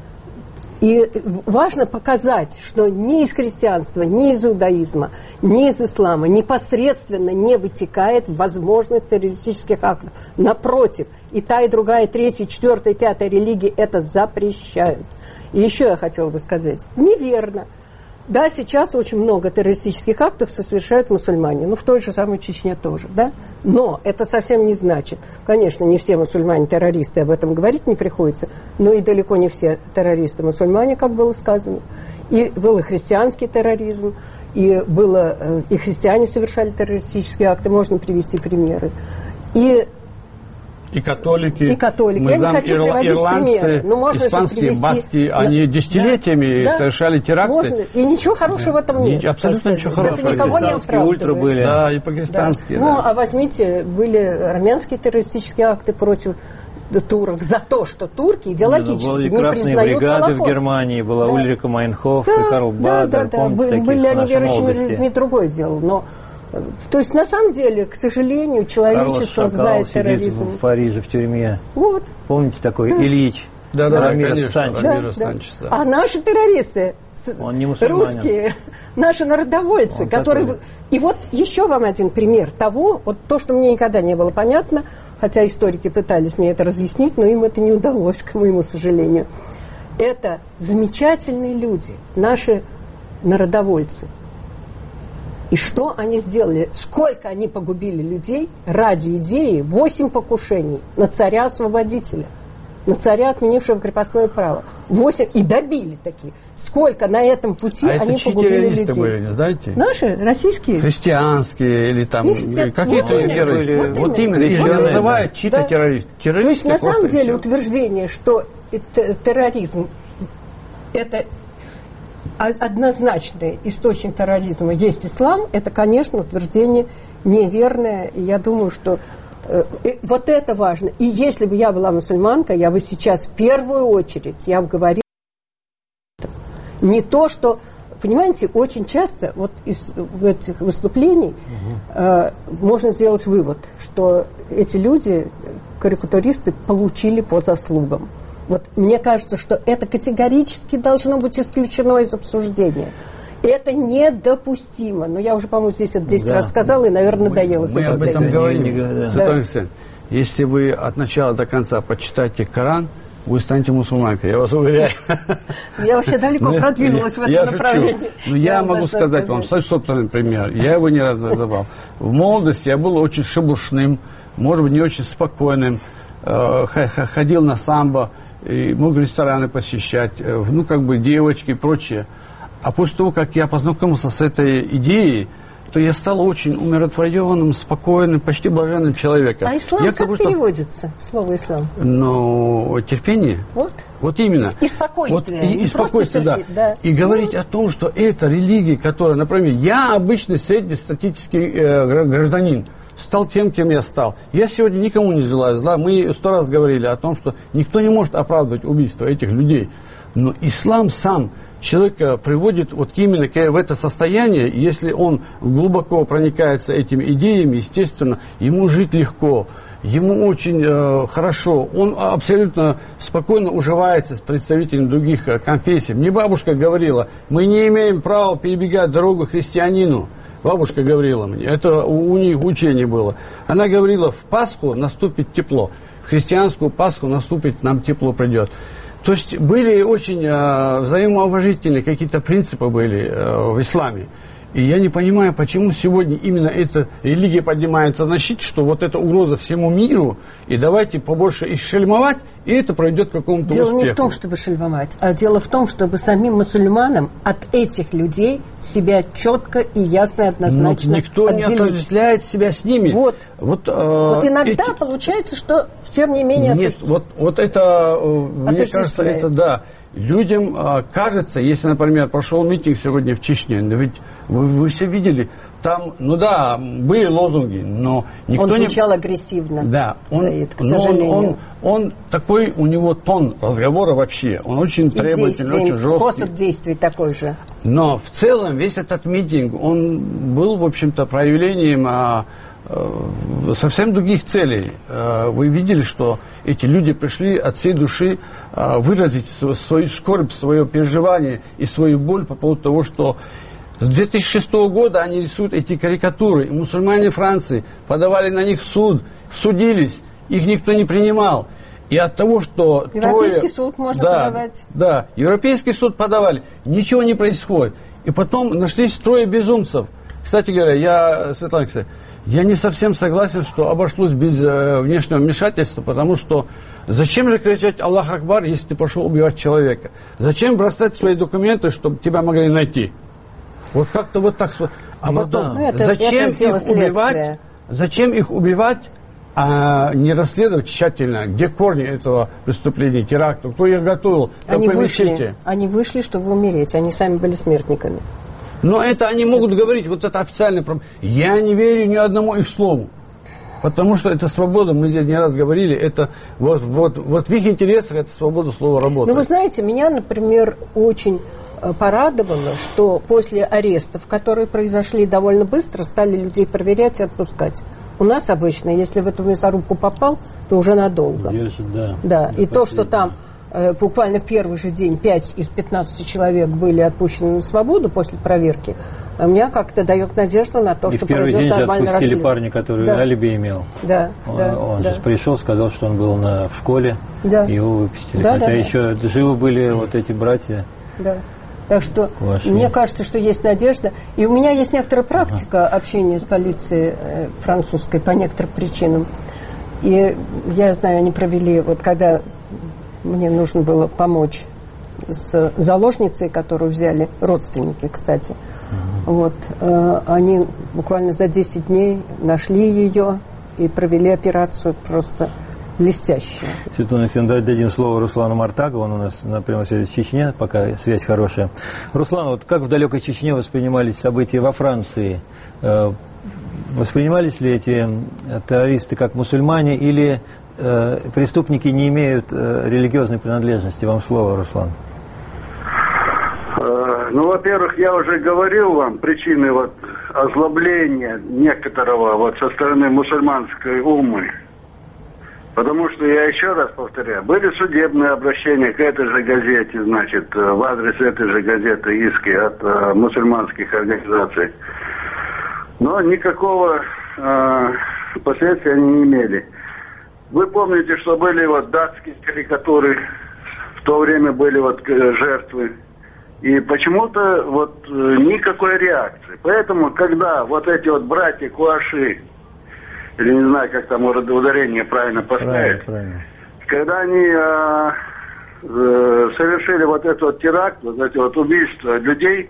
[SPEAKER 3] И важно показать, что ни из христианства, ни из иудаизма, ни из ислама непосредственно не вытекает возможность террористических актов. Напротив, и та, и другая, и третья, и четвертая, и пятая религии это запрещают. И еще я хотела бы сказать, неверно. Да, сейчас очень много террористических актов совершают мусульмане, ну в той же самой Чечне тоже, да? Но это совсем не значит, конечно, не все мусульмане террористы, об этом говорить не приходится, но и далеко не все террористы мусульмане, как было сказано. И был и христианский терроризм, и, было, и христиане совершали террористические акты, можно привести примеры. И
[SPEAKER 4] И католики,
[SPEAKER 3] и католики.
[SPEAKER 4] Мы
[SPEAKER 3] Я
[SPEAKER 4] знаем,
[SPEAKER 3] не хочу
[SPEAKER 4] ирла-
[SPEAKER 3] приводить
[SPEAKER 4] ирландцы,
[SPEAKER 3] примеры. Но можно
[SPEAKER 4] испанские
[SPEAKER 3] привести...
[SPEAKER 4] баски,
[SPEAKER 3] да.
[SPEAKER 4] они десятилетиями
[SPEAKER 3] да.
[SPEAKER 4] совершали теракты.
[SPEAKER 3] Можно. И ничего хорошего в этом нет.
[SPEAKER 4] Абсолютно ничего хорошего.
[SPEAKER 3] Это никого не оправдывает.
[SPEAKER 2] Ультра были.
[SPEAKER 4] Да, и пакистанские.
[SPEAKER 3] Да.
[SPEAKER 4] Да.
[SPEAKER 3] Ну, а возьмите, были армянские террористические акты против турок за то, что турки идеологически
[SPEAKER 2] были
[SPEAKER 3] не
[SPEAKER 2] красные
[SPEAKER 3] признают
[SPEAKER 2] бригады
[SPEAKER 3] Холокост.
[SPEAKER 2] в Германии, была
[SPEAKER 3] Да.
[SPEAKER 2] Ульрика Майнхоф,
[SPEAKER 3] Да,
[SPEAKER 2] и Карл
[SPEAKER 3] да,
[SPEAKER 2] Бадер,
[SPEAKER 3] да, да.
[SPEAKER 2] помните
[SPEAKER 3] Были,
[SPEAKER 2] таких
[SPEAKER 3] были
[SPEAKER 2] в
[SPEAKER 3] они
[SPEAKER 2] нашей
[SPEAKER 3] верующими
[SPEAKER 2] молодости?
[SPEAKER 3] людьми, другое дело. Но, то есть, на самом деле, к сожалению,
[SPEAKER 2] Карл
[SPEAKER 3] человечество
[SPEAKER 2] Шакал
[SPEAKER 3] знает
[SPEAKER 2] сидит
[SPEAKER 3] терроризм.
[SPEAKER 2] в Париже в тюрьме.
[SPEAKER 3] Вот.
[SPEAKER 2] Помните такой
[SPEAKER 3] Да.
[SPEAKER 2] Ильич?
[SPEAKER 4] Да, да, да,
[SPEAKER 2] Рамирес
[SPEAKER 4] конечно,
[SPEAKER 2] Санчес.
[SPEAKER 4] Рамирес
[SPEAKER 3] Да, да.
[SPEAKER 4] Санчес, да.
[SPEAKER 3] А наши террористы, с-
[SPEAKER 2] Он не мусульманин.
[SPEAKER 3] русские, наши народовольцы,
[SPEAKER 2] Он
[SPEAKER 3] которые...
[SPEAKER 2] католик.
[SPEAKER 3] И вот еще вам один пример того, вот то, что мне никогда не было понятно, хотя историки пытались мне это разъяснить, но им это не удалось, к моему сожалению. Это замечательные люди, наши народовольцы. И что они сделали? Сколько они погубили людей ради идеи? Восемь покушений на царя-освободителя, на царя, отменившего крепостное право. Восемь. И добили такие. Сколько на этом пути
[SPEAKER 4] А
[SPEAKER 3] они
[SPEAKER 4] это чьи
[SPEAKER 3] погубили
[SPEAKER 4] террористы
[SPEAKER 3] людей?
[SPEAKER 4] были, не знаете?
[SPEAKER 3] Наши, российские.
[SPEAKER 4] Христианские или там
[SPEAKER 3] Нет,
[SPEAKER 4] какие-то
[SPEAKER 3] вот именно,
[SPEAKER 4] террористы.
[SPEAKER 3] вот
[SPEAKER 4] Вот
[SPEAKER 3] именно.
[SPEAKER 4] именно, их
[SPEAKER 2] Вот
[SPEAKER 4] называют
[SPEAKER 3] именно.
[SPEAKER 4] чьи-то
[SPEAKER 3] Да.
[SPEAKER 4] террористы.
[SPEAKER 3] То
[SPEAKER 4] Террористы
[SPEAKER 3] есть, на самом
[SPEAKER 4] просто и
[SPEAKER 3] деле,
[SPEAKER 4] всё.
[SPEAKER 3] утверждение, что это терроризм – это о- однозначный источник терроризма есть ислам, это, конечно, утверждение неверное. И я думаю, что э, э, вот это важно. И если бы я была мусульманка, я бы сейчас в первую очередь, я бы говорила не то, что... Понимаете, очень часто вот из в этих выступлений э, можно сделать вывод, что эти люди, карикатуристы, получили по заслугам. Вот мне кажется, что это категорически должно быть исключено из обсуждения. Это недопустимо. Но я уже, по-моему, здесь это десять
[SPEAKER 2] Да.
[SPEAKER 3] раз сказала, и, наверное, надоело с
[SPEAKER 4] Мы
[SPEAKER 3] этим
[SPEAKER 4] об этом
[SPEAKER 3] текстом.
[SPEAKER 4] говорим.
[SPEAKER 2] Не- не- да.
[SPEAKER 4] Святой Алексей, если вы от начала до конца почитаете Коран, вы станете мусульманкой, я вас уверяю.
[SPEAKER 3] Я вообще далеко продвинулась в этом
[SPEAKER 4] я
[SPEAKER 3] направлении.
[SPEAKER 4] Шучу. Но я,
[SPEAKER 3] Я вам
[SPEAKER 4] могу
[SPEAKER 3] должна
[SPEAKER 4] сказать вам свой собственный пример. Я его не раз называл. В молодости я был очень шебушным, может быть, не очень спокойным, э, ходил на самбо, и мог рестораны посещать, э, ну, как бы девочки и прочее. А после того, как я познакомился с этой идеей, то я стал очень умиротворенным, спокойным, почти блаженным человеком.
[SPEAKER 3] А ислам
[SPEAKER 4] я
[SPEAKER 3] как
[SPEAKER 4] будто-
[SPEAKER 3] переводится, слово ислам?
[SPEAKER 4] Но терпение.
[SPEAKER 3] Вот.
[SPEAKER 4] Вот именно.
[SPEAKER 3] И спокойствие.
[SPEAKER 4] Вот и,
[SPEAKER 3] Не
[SPEAKER 4] и
[SPEAKER 3] просто
[SPEAKER 4] спокойствие, да.
[SPEAKER 3] терпеть, да.
[SPEAKER 4] И говорить о том, что это религия, которая, например, я обычный среднестатистический э, гра- гражданин, стал тем, кем я стал. Я сегодня никому не желаю зла. Мы сто раз говорили о том, что никто не может оправдывать убийство этих людей. Но ислам сам человека приводит вот именно в это состояние, и если он глубоко проникается этими идеями, естественно, ему жить легко, ему очень э, хорошо, он абсолютно спокойно уживается с представителями других э, конфессий. Мне бабушка говорила, мы не имеем права перебегать дорогу христианину. Бабушка говорила мне, это у, у них учение было. Она говорила, в Пасху наступит тепло, в христианскую Пасху наступит, нам тепло придет. То есть были очень э, взаимоуважительные какие-то принципы были э, в исламе. И я не понимаю, почему сегодня именно эта религия поднимается на щит, что вот это угроза всему миру, и давайте побольше их шельмовать, и это пройдет к какому-то
[SPEAKER 3] Дело
[SPEAKER 4] успеху.
[SPEAKER 3] не в том, чтобы шельмовать, а дело в том, чтобы самым мусульманам от этих людей себя четко и ясно и
[SPEAKER 4] Но
[SPEAKER 3] однозначно
[SPEAKER 4] никто не
[SPEAKER 3] отделить.
[SPEAKER 4] отождествляет себя с ними.
[SPEAKER 3] Вот.
[SPEAKER 4] Вот, э,
[SPEAKER 3] Вот иногда
[SPEAKER 4] эти-
[SPEAKER 3] получается, что тем не менее...
[SPEAKER 4] Нет,
[SPEAKER 3] осу-
[SPEAKER 4] вот, вот это, э, мне кажется,
[SPEAKER 3] Отождествляет.
[SPEAKER 4] это да. Людям э, кажется, если, например, прошел митинг сегодня в Чечне, но ведь вы, вы все видели, там, ну да, были лозунги, но никто
[SPEAKER 3] Он
[SPEAKER 4] не...
[SPEAKER 3] звучал агрессивно,
[SPEAKER 4] Да, он,
[SPEAKER 3] Саид, к
[SPEAKER 4] но он,
[SPEAKER 3] сожалению.
[SPEAKER 4] он, он такой, у него тон разговора вообще, он очень
[SPEAKER 3] И
[SPEAKER 4] требовательный,
[SPEAKER 3] действий,
[SPEAKER 4] очень жесткий.
[SPEAKER 3] способ действий такой же.
[SPEAKER 4] Но в целом весь этот митинг, он был, в общем-то, проявлением а, а, совсем других целей. А, вы видели, что эти люди пришли от всей души а, выразить св- свою скорбь, свое переживание и свою боль по поводу того, что с две тысячи шестого года они рисуют эти карикатуры. И мусульмане Франции подавали на них в суд, судились, их никто не принимал. И от того, что
[SPEAKER 3] Европейский
[SPEAKER 4] трое...
[SPEAKER 3] суд можно
[SPEAKER 4] да,
[SPEAKER 3] подавать.
[SPEAKER 4] Да, Европейский суд подавали, ничего не происходит. И потом нашлись трое безумцев. Кстати говоря, я, Светлана Алексеевна, я не совсем согласен, что обошлось без э, внешнего вмешательства, потому что зачем же кричать «Аллах Акбар», если ты пошел убивать человека? Зачем бросать свои документы, чтобы тебя могли найти? Вот как-то вот так. А
[SPEAKER 2] Ну
[SPEAKER 4] потом,
[SPEAKER 2] да.
[SPEAKER 3] Ну, это-
[SPEAKER 4] зачем
[SPEAKER 3] это дело
[SPEAKER 4] их убивать?
[SPEAKER 3] следствия.
[SPEAKER 4] Зачем их убивать, а не расследовать тщательно, где корни этого преступления, теракта, кто их готовил, в
[SPEAKER 3] Они
[SPEAKER 4] какой
[SPEAKER 3] вышли,
[SPEAKER 4] мечети?
[SPEAKER 3] они вышли, чтобы умереть. Они сами были смертниками.
[SPEAKER 4] Но это они могут говорить, вот это официальный проблема. Я не верю ни одному их слову. Потому что это свобода, мы здесь не раз говорили, это вот, вот, вот в их интересах это свобода слова работы.
[SPEAKER 3] Ну, вы знаете, меня, например, очень порадовало, что после арестов, которые произошли довольно быстро, стали людей проверять и отпускать. У нас обычно, если в эту мясорубку попал, то уже надолго.
[SPEAKER 2] Держит, да.
[SPEAKER 3] Да, и то, что там э, буквально в первый же день пять из пятнадцати человек были отпущены на свободу после проверки, меня как-то дает надежду на то,
[SPEAKER 2] и
[SPEAKER 3] что
[SPEAKER 2] в первый
[SPEAKER 3] пройдет
[SPEAKER 2] день
[SPEAKER 3] нормальное
[SPEAKER 2] отпустили
[SPEAKER 3] расследование.
[SPEAKER 2] парня, который
[SPEAKER 3] да.
[SPEAKER 2] алиби имел.
[SPEAKER 3] Да,
[SPEAKER 2] он
[SPEAKER 3] да,
[SPEAKER 2] он
[SPEAKER 3] да.
[SPEAKER 2] же пришел, сказал, что он был на, в школе,
[SPEAKER 3] да.
[SPEAKER 2] и его выпустили.
[SPEAKER 3] Да,
[SPEAKER 2] Хотя
[SPEAKER 3] да,
[SPEAKER 2] еще да. живы были вот эти братья.
[SPEAKER 3] Да. Так что
[SPEAKER 2] Ваши.
[SPEAKER 3] Мне кажется, что есть надежда. И у меня есть некоторая практика ага. общения с полицией э, французской по некоторым причинам. И я знаю, они провели, вот когда мне нужно было помочь с заложницей, которую взяли родственники, кстати. Ага. Вот, э, они буквально за десять дней нашли ее и провели операцию просто блестящая.
[SPEAKER 2] Светлана Алексеевна, дадим слово Руслану Мартагову, он у нас на прямой связи в Чечне, пока связь хорошая. Руслан, вот как в далекой Чечне воспринимались события во Франции? Воспринимались ли эти террористы как мусульмане или э, преступники не имеют э, религиозной принадлежности? Вам слово, Руслан.
[SPEAKER 6] Э, ну, во-первых, я уже говорил вам причины вот озлобления некоторого вот со стороны мусульманской уммы. Потому что, я еще раз повторяю, были судебные обращения к этой же газете, значит, в адрес этой же газеты иски от э, мусульманских организаций. Но никакого э, последствия они не имели. Вы помните, что были вот датские карикатуры, в то время были вот жертвы. И почему-то вот э, никакой реакции. Поэтому, когда вот эти вот братья Куаши, или не знаю, как там ударение правильно поставить. Правильно, правильно. Когда они э, э, совершили вот этот вот теракт, вот эти вот убийства людей,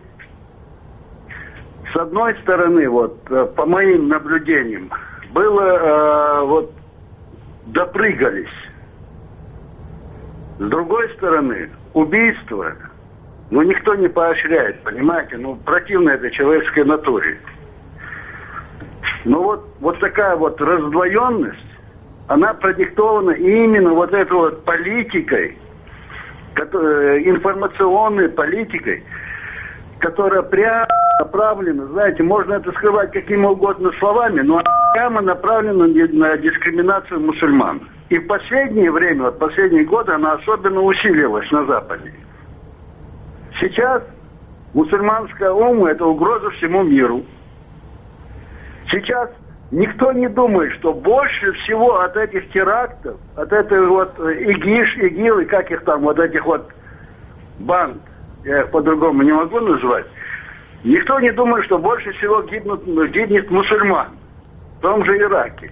[SPEAKER 6] с одной стороны, вот, по моим наблюдениям, было э, вот допрыгались. С другой стороны, убийство, ну, никто не поощряет, понимаете, ну, противно это человеческой натуре. Но вот, вот такая вот раздвоенность, она продиктована именно вот этой вот политикой, которая, информационной политикой, которая прямо направлена, знаете, можно это скрывать какими угодно словами, но она прямо направлена на дискриминацию мусульман. И в последнее время, вот последние годы, она особенно усилилась на Западе. Сейчас мусульманская умма – это угроза всему миру. Сейчас никто не думает, что больше всего от этих терактов, от этой вот ИГИШ, ИГИЛ и как их там, вот этих вот банд, я их по-другому не могу назвать, никто не думает, что больше всего гибнут, гибнет мусульман в том же Ираке.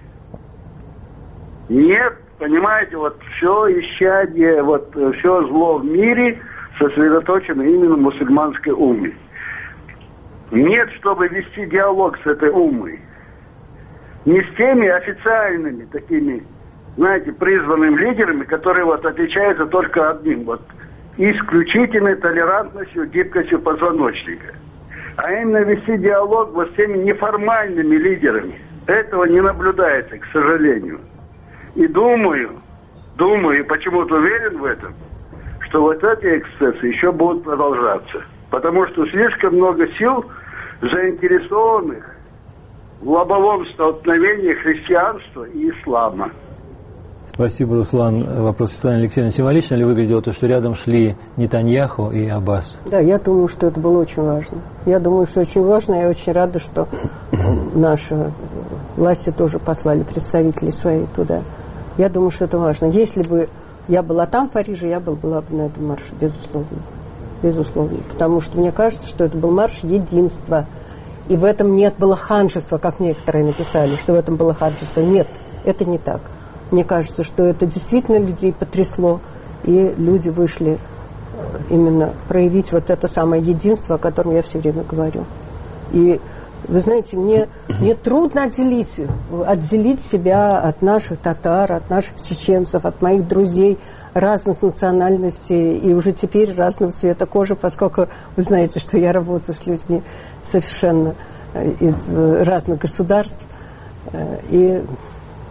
[SPEAKER 6] Нет, понимаете, вот все исчадие, вот все зло в мире сосредоточено именно в мусульманской умме. Нет, чтобы вести диалог с этой уммой. Не с теми официальными такими, знаете, призванными лидерами, которые вот отличаются только одним, вот исключительной толерантностью, гибкостью позвоночника. А именно вести диалог вот с теми неформальными лидерами. Этого не наблюдается, к сожалению. И думаю, думаю, и почему-то уверен в этом, что вот эти эксцессы еще будут продолжаться. Потому что слишком много сил заинтересованных в лобовом столкновении христианства и ислама.
[SPEAKER 2] Спасибо, Руслан. Вопрос Светланы Алексеевны. Символично ли выглядело то, что рядом шли Нетаньяху и Аббас?
[SPEAKER 3] Да, я думаю, что это было очень важно. Я думаю, что очень важно. Я очень рада, что наши власти тоже послали представителей своих туда. Я думаю, что это важно. Если бы я была там, в Париже, я была бы на этом марше, безусловно. Безусловно. Потому что мне кажется, что это был марш единства. И в этом нет было ханжества, как некоторые написали, что в этом было ханжество. Нет, это не так. Мне кажется, что это действительно людей потрясло, и люди вышли именно проявить вот это самое единство, о котором я все время говорю. И вы знаете, мне, мне трудно отделить, отделить себя от наших татар, от наших чеченцев, от моих друзей разных национальностей и уже теперь разного цвета кожи, поскольку вы знаете, что я работаю с людьми совершенно из разных государств. И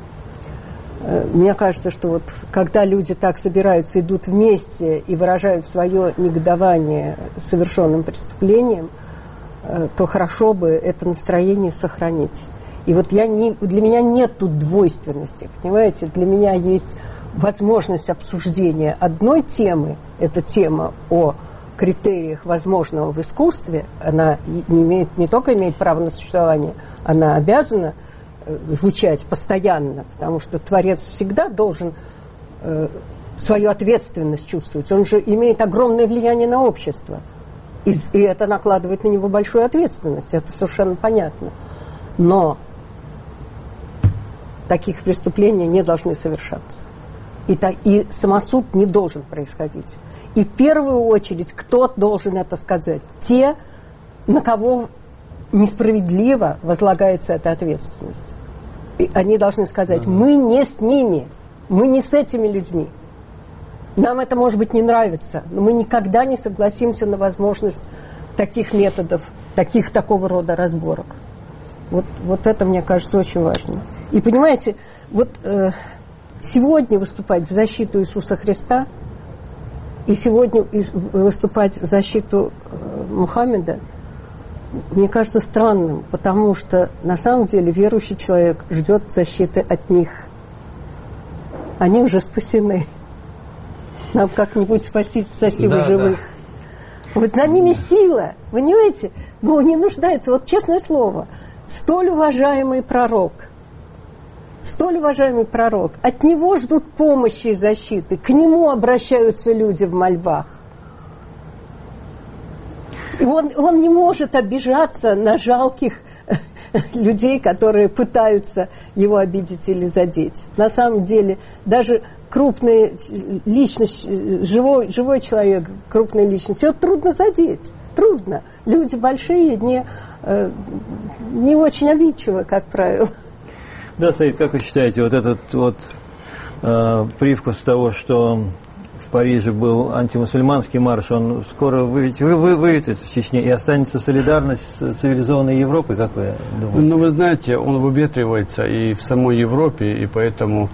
[SPEAKER 3] Мне кажется, что вот когда люди так собираются, идут вместе и выражают свое негодование совершенным преступлением, то хорошо бы это настроение сохранить. И вот я не, для меня нет тут двойственности, понимаете? Для меня есть возможность обсуждения одной темы, это тема о критериях возможного в искусстве, она не, имеет, не только имеет право на существование, она обязана звучать постоянно, потому что творец всегда должен э, свою ответственность чувствовать. Он же имеет огромное влияние на общество, и, и это накладывает на него большую ответственность, это совершенно понятно. Но таких преступлений не должны совершаться. И, та, и самосуд не должен происходить. И в первую очередь кто должен это сказать? Те, на кого несправедливо возлагается эта ответственность. И они должны сказать: мы не с ними, мы не с этими людьми. Нам это, может быть, не нравится, но мы никогда не согласимся на возможность таких методов, таких такого рода разборок. Вот, вот это, мне кажется, очень важно. И понимаете, вот э, сегодня выступать в защиту Иисуса Христа и сегодня выступать в защиту э, Мухаммеда, мне кажется странным, потому что на самом деле верующий человек ждет защиты от них. Они уже спасены. Нам как-нибудь спасти, спасти да, живых. Да. Вот за ними сила, вы понимаете? Но не нуждается, вот честное слово, столь уважаемый пророк, столь уважаемый пророк, от него ждут помощи и защиты, к нему обращаются люди в мольбах. И он, он не может обижаться на жалких людей, которые пытаются его обидеть или задеть. На самом деле, даже крупная личность, живой, живой человек, крупная личность, его трудно задеть. Трудно. Люди большие, не, не очень обидчивы, как правило.
[SPEAKER 2] Да, Саид, как вы считаете, вот этот вот э, привкус того, что в Париже был антимусульманский марш, он скоро выветрится вы, вы, в Чечне, и останется солидарность с цивилизованной Европой, как вы думаете?
[SPEAKER 4] Ну, вы знаете, он выветривается и в самой Европе, и поэтому,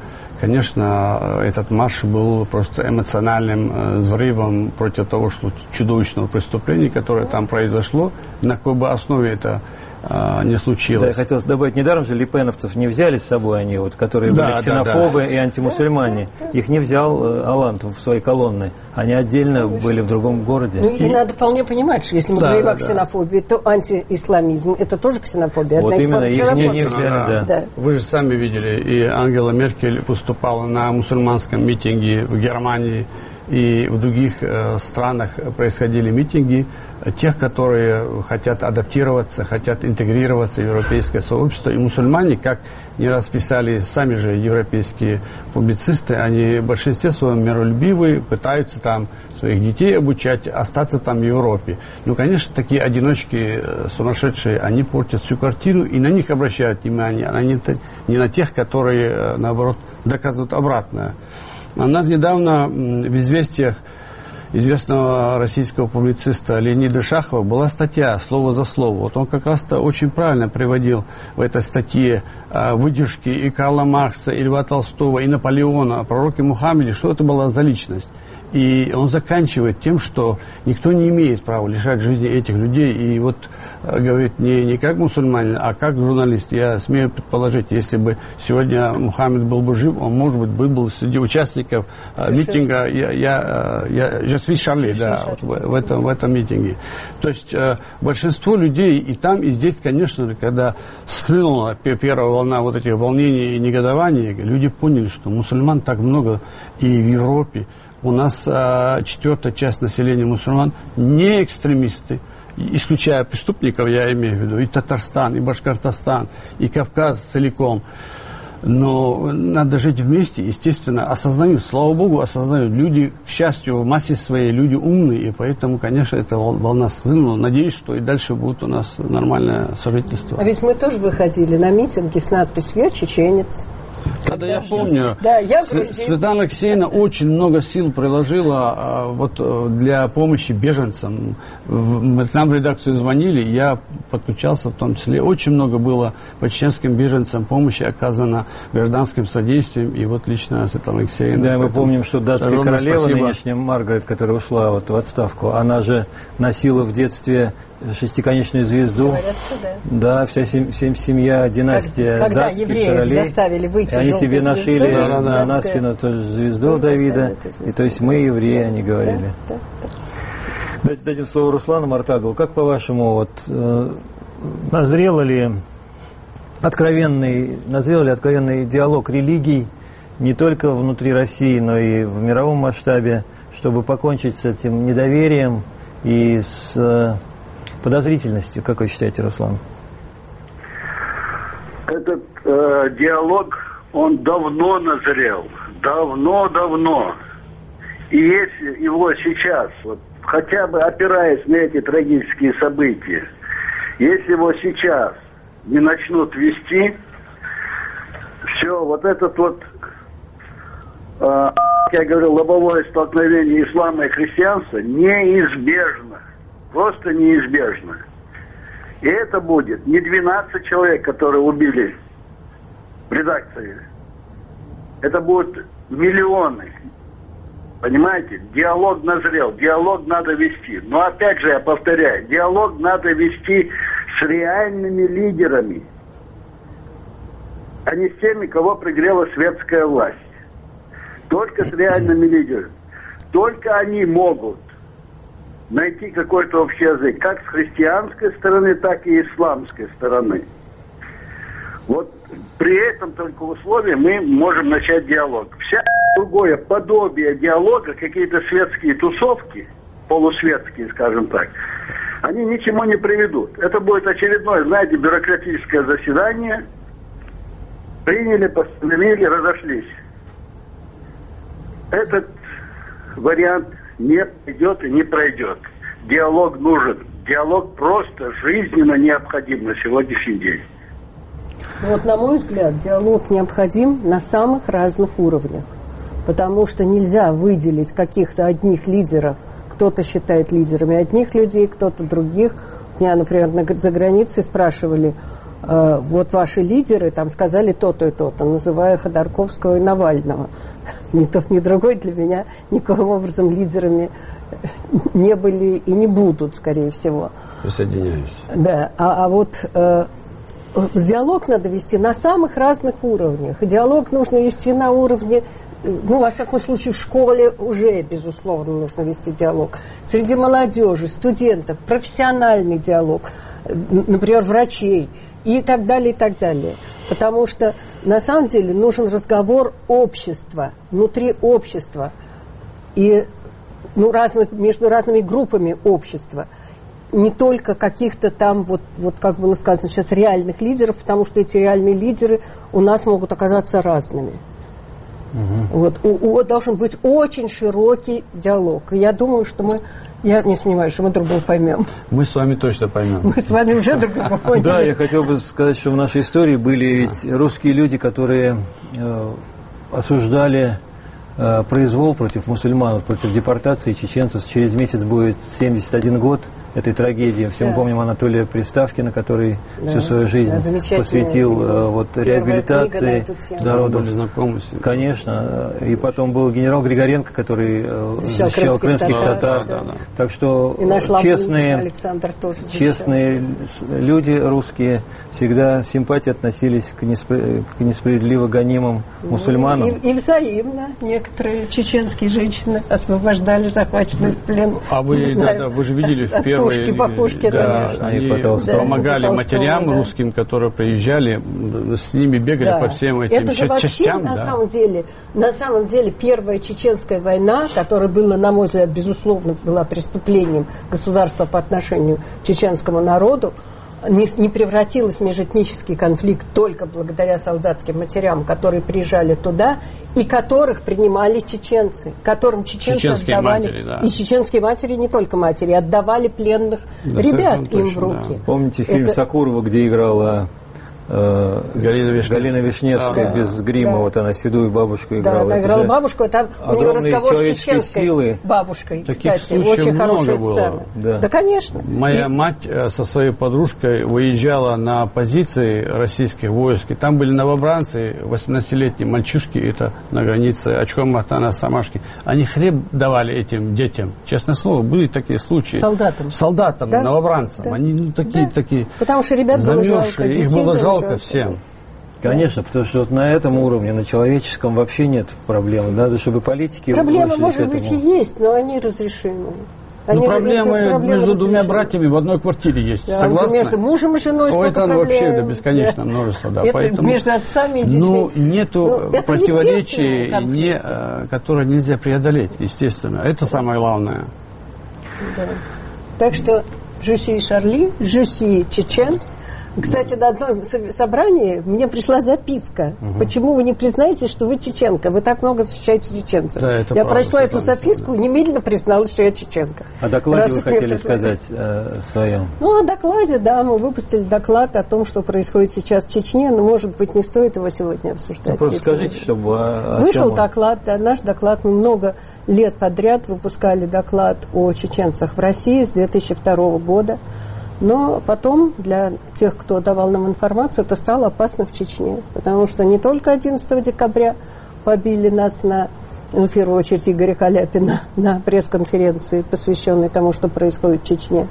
[SPEAKER 4] конечно, этот марш был просто эмоциональным взрывом против того, что чудовищного преступления, которое там произошло, на какой бы основе это а, не случилось.
[SPEAKER 2] Да, я хотел добавить, недаром же лепеновцев не взяли с собой, они вот, которые да, были ксенофобы да, да. и антимусульмане. Их не взял Оланд в свои колонны. Они отдельно Конечно. были в другом городе.
[SPEAKER 3] Ну, и, и надо вполне понимать, что если мы да, говорим да, о ксенофобии, да. то антиисламизм это тоже ксенофобия.
[SPEAKER 2] Вот именно, их не, не взяли, да.
[SPEAKER 4] Да. Вы же сами видели, и Ангела Меркель выступала на мусульманском митинге в Германии, и в других э, странах происходили митинги тех, которые хотят адаптироваться, хотят интегрироваться в европейское сообщество. И мусульмане, как не раз писали сами же европейские публицисты, они в большинстве своем миролюбивые, пытаются там своих детей обучать, остаться там в Европе. Ну, конечно, такие одиночки сумасшедшие, они портят всю картину, и на них обращают внимание, а не, не на тех, которые, наоборот, доказывают обратное. У нас недавно в «Известиях» известного российского публициста Леонида Шахова была статья «Слово за слово». Вот он как раз-то очень правильно приводил в этой статье выдержки и Карла Маркса, и Льва Толстого, и Наполеона о пророке Мухаммеде, что это была за личность. И он заканчивает тем, что никто не имеет права лишать жизни этих людей. И вот говорит, не, не как мусульманин, а как журналист. Я смею предположить, если бы сегодня Мухаммед был бы жив, он, может быть, был бы среди участников Совершенно. митинга «Я, я, я, я suis Шарли», да, вот в, в, этом, в этом митинге. То есть большинство людей и там, и здесь, конечно, когда схлынула первая волна вот этих волнений и негодований, люди поняли, что мусульман так много и в Европе. У нас а, четвертая часть населения мусульман не экстремисты, исключая преступников, я имею в виду, и Татарстан, и Башкортостан, и Кавказ целиком. Но надо жить вместе, естественно, осознают, слава Богу, осознают. Люди, к счастью, в массе своей люди умные, и поэтому, конечно, эта волна схлынула. Надеюсь, что и дальше будет у нас нормальное сожительство.
[SPEAKER 3] А ведь мы тоже выходили на митинги с надписью «Я чеченец».
[SPEAKER 4] Да, я помню,
[SPEAKER 3] да, я
[SPEAKER 4] Светлана Алексеевна очень много сил приложила а, вот, для помощи беженцам. В, нам в редакцию звонили, я подключался в том числе. Очень много было по чеченским беженцам помощи оказано гражданским содействием, и вот лично Светлана Алексеевна.
[SPEAKER 2] Да, мы помним, что датская королева,
[SPEAKER 4] спасибо.
[SPEAKER 2] Нынешняя Маргарет, которая ушла вот в отставку, она же носила в детстве шестиконечную звезду.
[SPEAKER 3] Говорят, что да.
[SPEAKER 2] Да, вся сем, вся семья, династия
[SPEAKER 3] Как, когда
[SPEAKER 2] датских
[SPEAKER 3] евреев
[SPEAKER 2] королей.
[SPEAKER 3] заставили выйти,
[SPEAKER 2] и они себе
[SPEAKER 3] звезду,
[SPEAKER 2] нашили
[SPEAKER 3] да,
[SPEAKER 2] на,
[SPEAKER 3] да,
[SPEAKER 2] на
[SPEAKER 3] датская.
[SPEAKER 2] спину тоже звезду Давида. И то есть мы евреи, они говорили.
[SPEAKER 3] Да, да, да.
[SPEAKER 2] Давайте дадим слово Руслану Мартагову. Как по-вашему, вот, э, назрел ли откровенный, назрел ли откровенный диалог религий не только внутри России, но и в мировом масштабе, чтобы покончить с этим недоверием и с э, подозрительностью, как вы считаете, Руслан?
[SPEAKER 6] Этот э, диалог, он давно назрел, давно-давно. И если его сейчас, вот, хотя бы опираясь на эти трагические события, если его сейчас не начнут вести, все, вот этот вот, э, я говорю, лобовое столкновение ислама и христианства неизбежно, просто неизбежно. И это будет не двенадцать человек, которые убили в редакции, это будут миллионы. Понимаете? Диалог назрел, диалог надо вести. Но опять же, я повторяю, диалог надо вести с реальными лидерами, а не с теми, кого пригрела светская власть. Только с реальными лидерами. Только они могут найти какой-то общий язык, как с христианской стороны, так и исламской стороны. Вот при этом только условии мы можем начать диалог. Вся другое подобие диалога, какие-то светские тусовки, полусветские, скажем так, они ни к чему не приведут. Это будет очередное, знаете, бюрократическое заседание. Приняли, постановили, разошлись. Этот вариант не придет и не пройдет. Диалог нужен. Диалог просто жизненно необходим на сегодняшний день.
[SPEAKER 3] Вот, на мой взгляд, диалог необходим на самых разных уровнях, потому что нельзя выделить каких-то одних лидеров. Кто-то считает лидерами одних людей, кто-то других. Меня, например, за границей спрашивали, э, вот ваши лидеры там сказали то-то и то-то, называя Ходорковского и Навального. Ни тот, ни другой для меня никаким образом лидерами не были и не будут, скорее всего.
[SPEAKER 4] Присоединяюсь.
[SPEAKER 3] Да, а, а вот... Э, диалог надо вести на самых разных уровнях. Диалог нужно вести на уровне, ну, во всяком случае, в школе уже, безусловно, нужно вести диалог. Среди молодежи, студентов, профессиональный диалог, например, врачей и так далее, и так далее. Потому что, на самом деле, нужен разговор общества, внутри общества и ну, разных, между разными группами общества. Не только каких-то там, вот, вот как было сказано сейчас, реальных лидеров, потому что эти реальные лидеры у нас могут оказаться разными. Угу. Вот, у, у, должен быть очень широкий диалог. И я думаю, что мы, я не сомневаюсь, что мы друг друга поймем.
[SPEAKER 4] Мы с вами точно поймем.
[SPEAKER 3] Мы с вами уже друг друга поняли.
[SPEAKER 2] Да, я хотел бы сказать, что в нашей истории были ведь русские люди, которые э, осуждали э, произвол против мусульман, против депортации чеченцев. Через месяц будет семьдесят один год этой трагедии. Все да. мы помним Анатолия Приставкина, который да. всю свою жизнь да, посвятил э, вот, реабилитации народу. Конечно. И потом был генерал Григоренко, который э, защищал крымских татар. татар. Да, да, да. Так что честные, Александр тоже честные люди русские всегда с симпатией относились к, неспр... к несправедливо гонимым мусульманам.
[SPEAKER 3] И, и взаимно некоторые чеченские женщины освобождали захваченных в плен.
[SPEAKER 4] А вы, да, да, вы же видели в первом
[SPEAKER 3] Пушки по пушке,
[SPEAKER 4] да, они
[SPEAKER 3] да,
[SPEAKER 4] помогали
[SPEAKER 3] Толстого,
[SPEAKER 4] матерям
[SPEAKER 3] да.
[SPEAKER 4] русским, которые приезжали, с ними бегали да. по всем этим
[SPEAKER 3] Это же вообще,
[SPEAKER 4] частям.
[SPEAKER 3] На,
[SPEAKER 4] да.
[SPEAKER 3] самом деле, на самом деле, первая чеченская война, которая была, на мой взгляд, безусловно, была преступлением государства по отношению к чеченскому народу, не, не превратилась в межэтнический конфликт только благодаря солдатским матерям, которые приезжали туда и которых принимали чеченцы, которым чеченцы
[SPEAKER 4] чеченские
[SPEAKER 3] отдавали,
[SPEAKER 4] матери, да.
[SPEAKER 3] и чеченские матери, не только матери, отдавали пленных да, ребят им точно, в руки.
[SPEAKER 2] Да. Помните фильм
[SPEAKER 3] Это...
[SPEAKER 2] Сакурова, где играла э, Галина Вишневская, Галина Вишневская да, без грима, да. Вот она седую бабушку играла.
[SPEAKER 3] Да, она играла бабушку, там у нее разговор с чеченской силы. Бабушкой,
[SPEAKER 4] таких
[SPEAKER 3] кстати, очень хорошая сцена.
[SPEAKER 2] Да.
[SPEAKER 3] да, конечно.
[SPEAKER 4] Моя
[SPEAKER 3] и...
[SPEAKER 4] мать со своей подружкой выезжала на позиции российских войск, и там были новобранцы, восемнадцатилетние мальчишки, это на границе Ачхон-Мартана, Самашки. Они хлеб давали этим детям. Честное слово, были такие случаи.
[SPEAKER 3] Солдатам.
[SPEAKER 4] Солдатам, да? новобранцам.
[SPEAKER 3] Да.
[SPEAKER 4] Они ну, такие, да. такие
[SPEAKER 3] Потому что ребят было жалко,
[SPEAKER 4] их было жалко, жалко всем.
[SPEAKER 2] Конечно, потому что вот на этом уровне, на человеческом, вообще нет проблем. Надо, чтобы политики...
[SPEAKER 3] Проблемы, может быть, и есть, но они разрешимы.
[SPEAKER 4] Они, ну, проблемы, проблемы между разрешимы. Двумя братьями в одной квартире есть.
[SPEAKER 3] Да,
[SPEAKER 4] согласны?
[SPEAKER 3] Между мужем и женой
[SPEAKER 4] сколько
[SPEAKER 3] проблем.
[SPEAKER 4] Вообще да, бесконечно да. множество. Да.
[SPEAKER 3] Это
[SPEAKER 4] Поэтому,
[SPEAKER 3] между отцами и детьми.
[SPEAKER 4] Ну, нету
[SPEAKER 3] ну,
[SPEAKER 4] противоречий, не, которые нельзя преодолеть, естественно. Это самое главное.
[SPEAKER 3] Да. Так что Жюси Шарли, Жюси Чечен. Кстати, на одном собрании мне пришла записка. Угу. Почему вы не признаете, что вы чеченка? Вы так много защищаете чеченцев. Да, я правда, прочла эту записку и немедленно призналась, что я чеченка.
[SPEAKER 2] О докладе Раз вы хотели сказать э, своем?
[SPEAKER 3] Ну, о докладе, да. Мы выпустили доклад о том, что происходит сейчас в Чечне, но, может быть, не стоит его сегодня обсуждать. Ну,
[SPEAKER 2] просто скажите, вы... чтобы... О, о
[SPEAKER 3] Вышел
[SPEAKER 2] чем
[SPEAKER 3] доклад, да, наш доклад. Мы много лет подряд выпускали доклад о чеченцах в России с две тысячи второго года. Но потом для тех, кто давал нам информацию, это стало опасно в Чечне. Потому что не только одиннадцатого декабря побили нас на, в первую очередь, Игоря Халяпина на пресс-конференции, посвященной тому, что происходит в Чечне,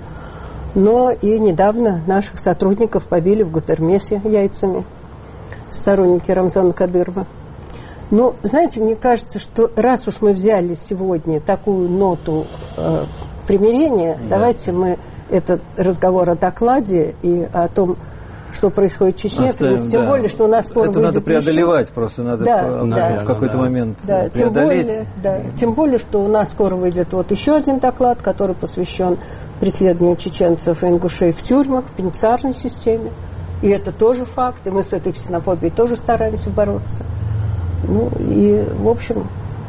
[SPEAKER 3] но и недавно наших сотрудников побили в Гудермесе яйцами, сторонники Рамзана Кадырова. Ну, знаете, мне кажется, что раз уж мы взяли сегодня такую ноту э, примирения, да. давайте мы... этот разговор о докладе и о том, что происходит в Чечне,
[SPEAKER 2] Оставим,
[SPEAKER 3] тем
[SPEAKER 2] да.
[SPEAKER 3] более, что у нас скоро
[SPEAKER 2] это надо преодолевать, еще... просто надо
[SPEAKER 3] да,
[SPEAKER 2] по,
[SPEAKER 3] да,
[SPEAKER 2] в какой-то да. момент
[SPEAKER 3] да,
[SPEAKER 2] преодолеть.
[SPEAKER 3] Тем более, да, тем более, что у нас скоро выйдет вот еще один доклад, который посвящен преследованию чеченцев и ингушей в тюрьмах, в пенитенциарной системе. И это тоже факт, и мы с этой ксенофобией тоже стараемся бороться. Ну, и, в общем...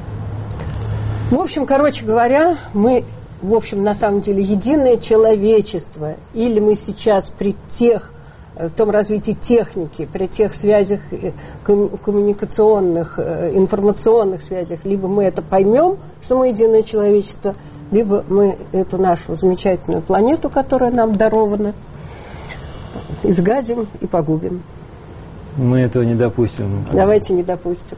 [SPEAKER 3] В общем, короче говоря, мы... В общем, на самом деле, единое человечество, или мы сейчас при тех, в том развитии техники, при тех связях коммуникационных, информационных связях, либо мы это поймем, что мы единое человечество, либо мы эту нашу замечательную планету, которая нам дарована, изгадим и погубим.
[SPEAKER 2] Мы этого не допустим.
[SPEAKER 3] Давайте не допустим.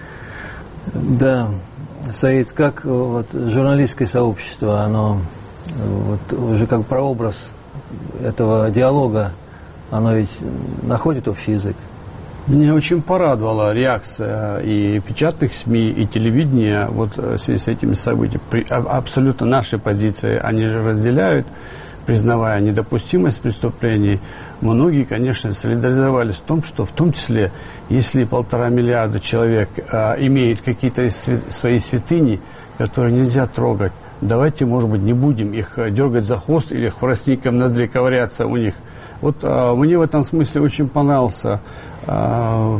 [SPEAKER 2] Да. Саид, как вот, журналистское сообщество, оно вот, уже как прообраз этого диалога, оно ведь находит общий язык?
[SPEAKER 4] Меня очень порадовала реакция и печатных СМИ, и телевидения вот в связи с этими событиями. Абсолютно наши позиции они же разделяют, признавая недопустимость преступлений. Многие, конечно, солидаризовались в том, что в том числе, если полтора миллиарда человек а, имеет какие-то свои святыни, которые нельзя трогать, давайте, может быть, не будем их дергать за хвост или хворостником ноздри ковыряться у них. Вот а, мне в этом смысле очень понравился а,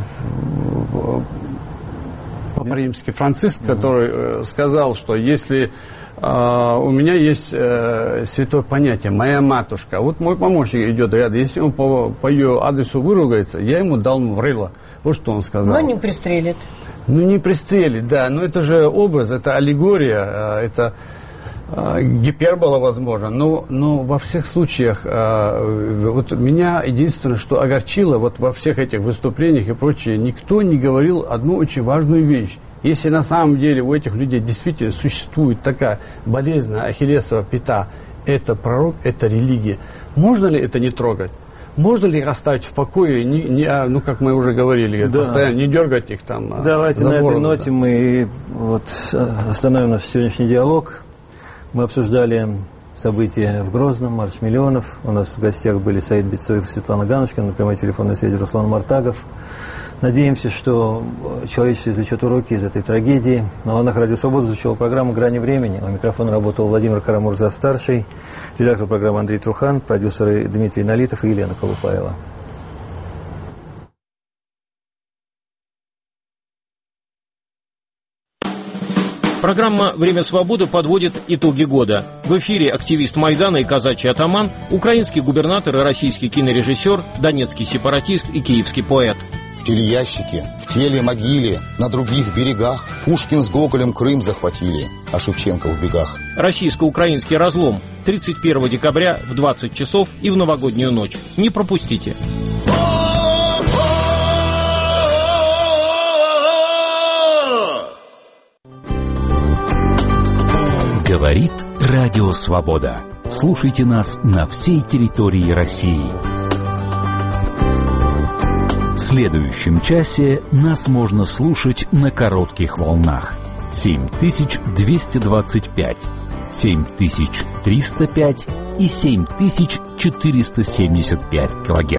[SPEAKER 4] Папа Римский Франциск, который э, сказал, что если Uh, у меня есть uh, святое понятие «моя матушка». Вот мой помощник идет рядом, если он по, по ее адресу выругается, я ему дал в рыло. Вот что он сказал.
[SPEAKER 3] Но не пристрелит.
[SPEAKER 4] Ну, не пристрелит, да. Но это же образ, это аллегория, uh, это uh, гипербола, возможно. Но, но во всех случаях, uh, вот меня единственное, что огорчило вот во всех этих выступлениях и прочее, никто не говорил одну очень важную вещь. Если на самом деле у этих людей действительно существует такая болезненная ахиллесова пята, это пророк, это религия, можно ли это не трогать? Можно ли их оставить в покое, не, не, ну, как мы уже говорили, да. постоянно не дергать их там?
[SPEAKER 2] Давайте на этой ноте мы вот остановим наш сегодняшний диалог. Мы обсуждали события в Грозном, марш миллионов. У нас в гостях были Саид Бецоев и Светлана Ганушкина, на прямой телефонной связи Руслан Мартагов. Надеемся, что человечество извлечет уроки из этой трагедии. На волнах Радио Свобода звучала программа «Грани времени». У микрофона работал Владимир Карамурза-старший, редактор программы Андрей Трухан, продюсеры Дмитрий Налитов и Елена Колупаева.
[SPEAKER 1] Программа «Время свободы» подводит итоги года. В эфире активист Майдана и казачий атаман, украинский губернатор и российский кинорежиссер, донецкий сепаратист и киевский поэт.
[SPEAKER 7] В телеящике, в теле могиле, на других берегах Пушкин с Гоголем Крым захватили, а Шевченко в бегах.
[SPEAKER 1] Российско-украинский разлом. тридцать первого декабря в двадцать часов и в новогоднюю ночь. Не пропустите.
[SPEAKER 8] Говорит Радио Свобода. Слушайте нас на всей территории России. В следующем часе нас можно слушать на коротких волнах. семь тысяч двести двадцать пять, семь тысяч триста пять и семь тысяч четыреста семьдесят пять килогерц.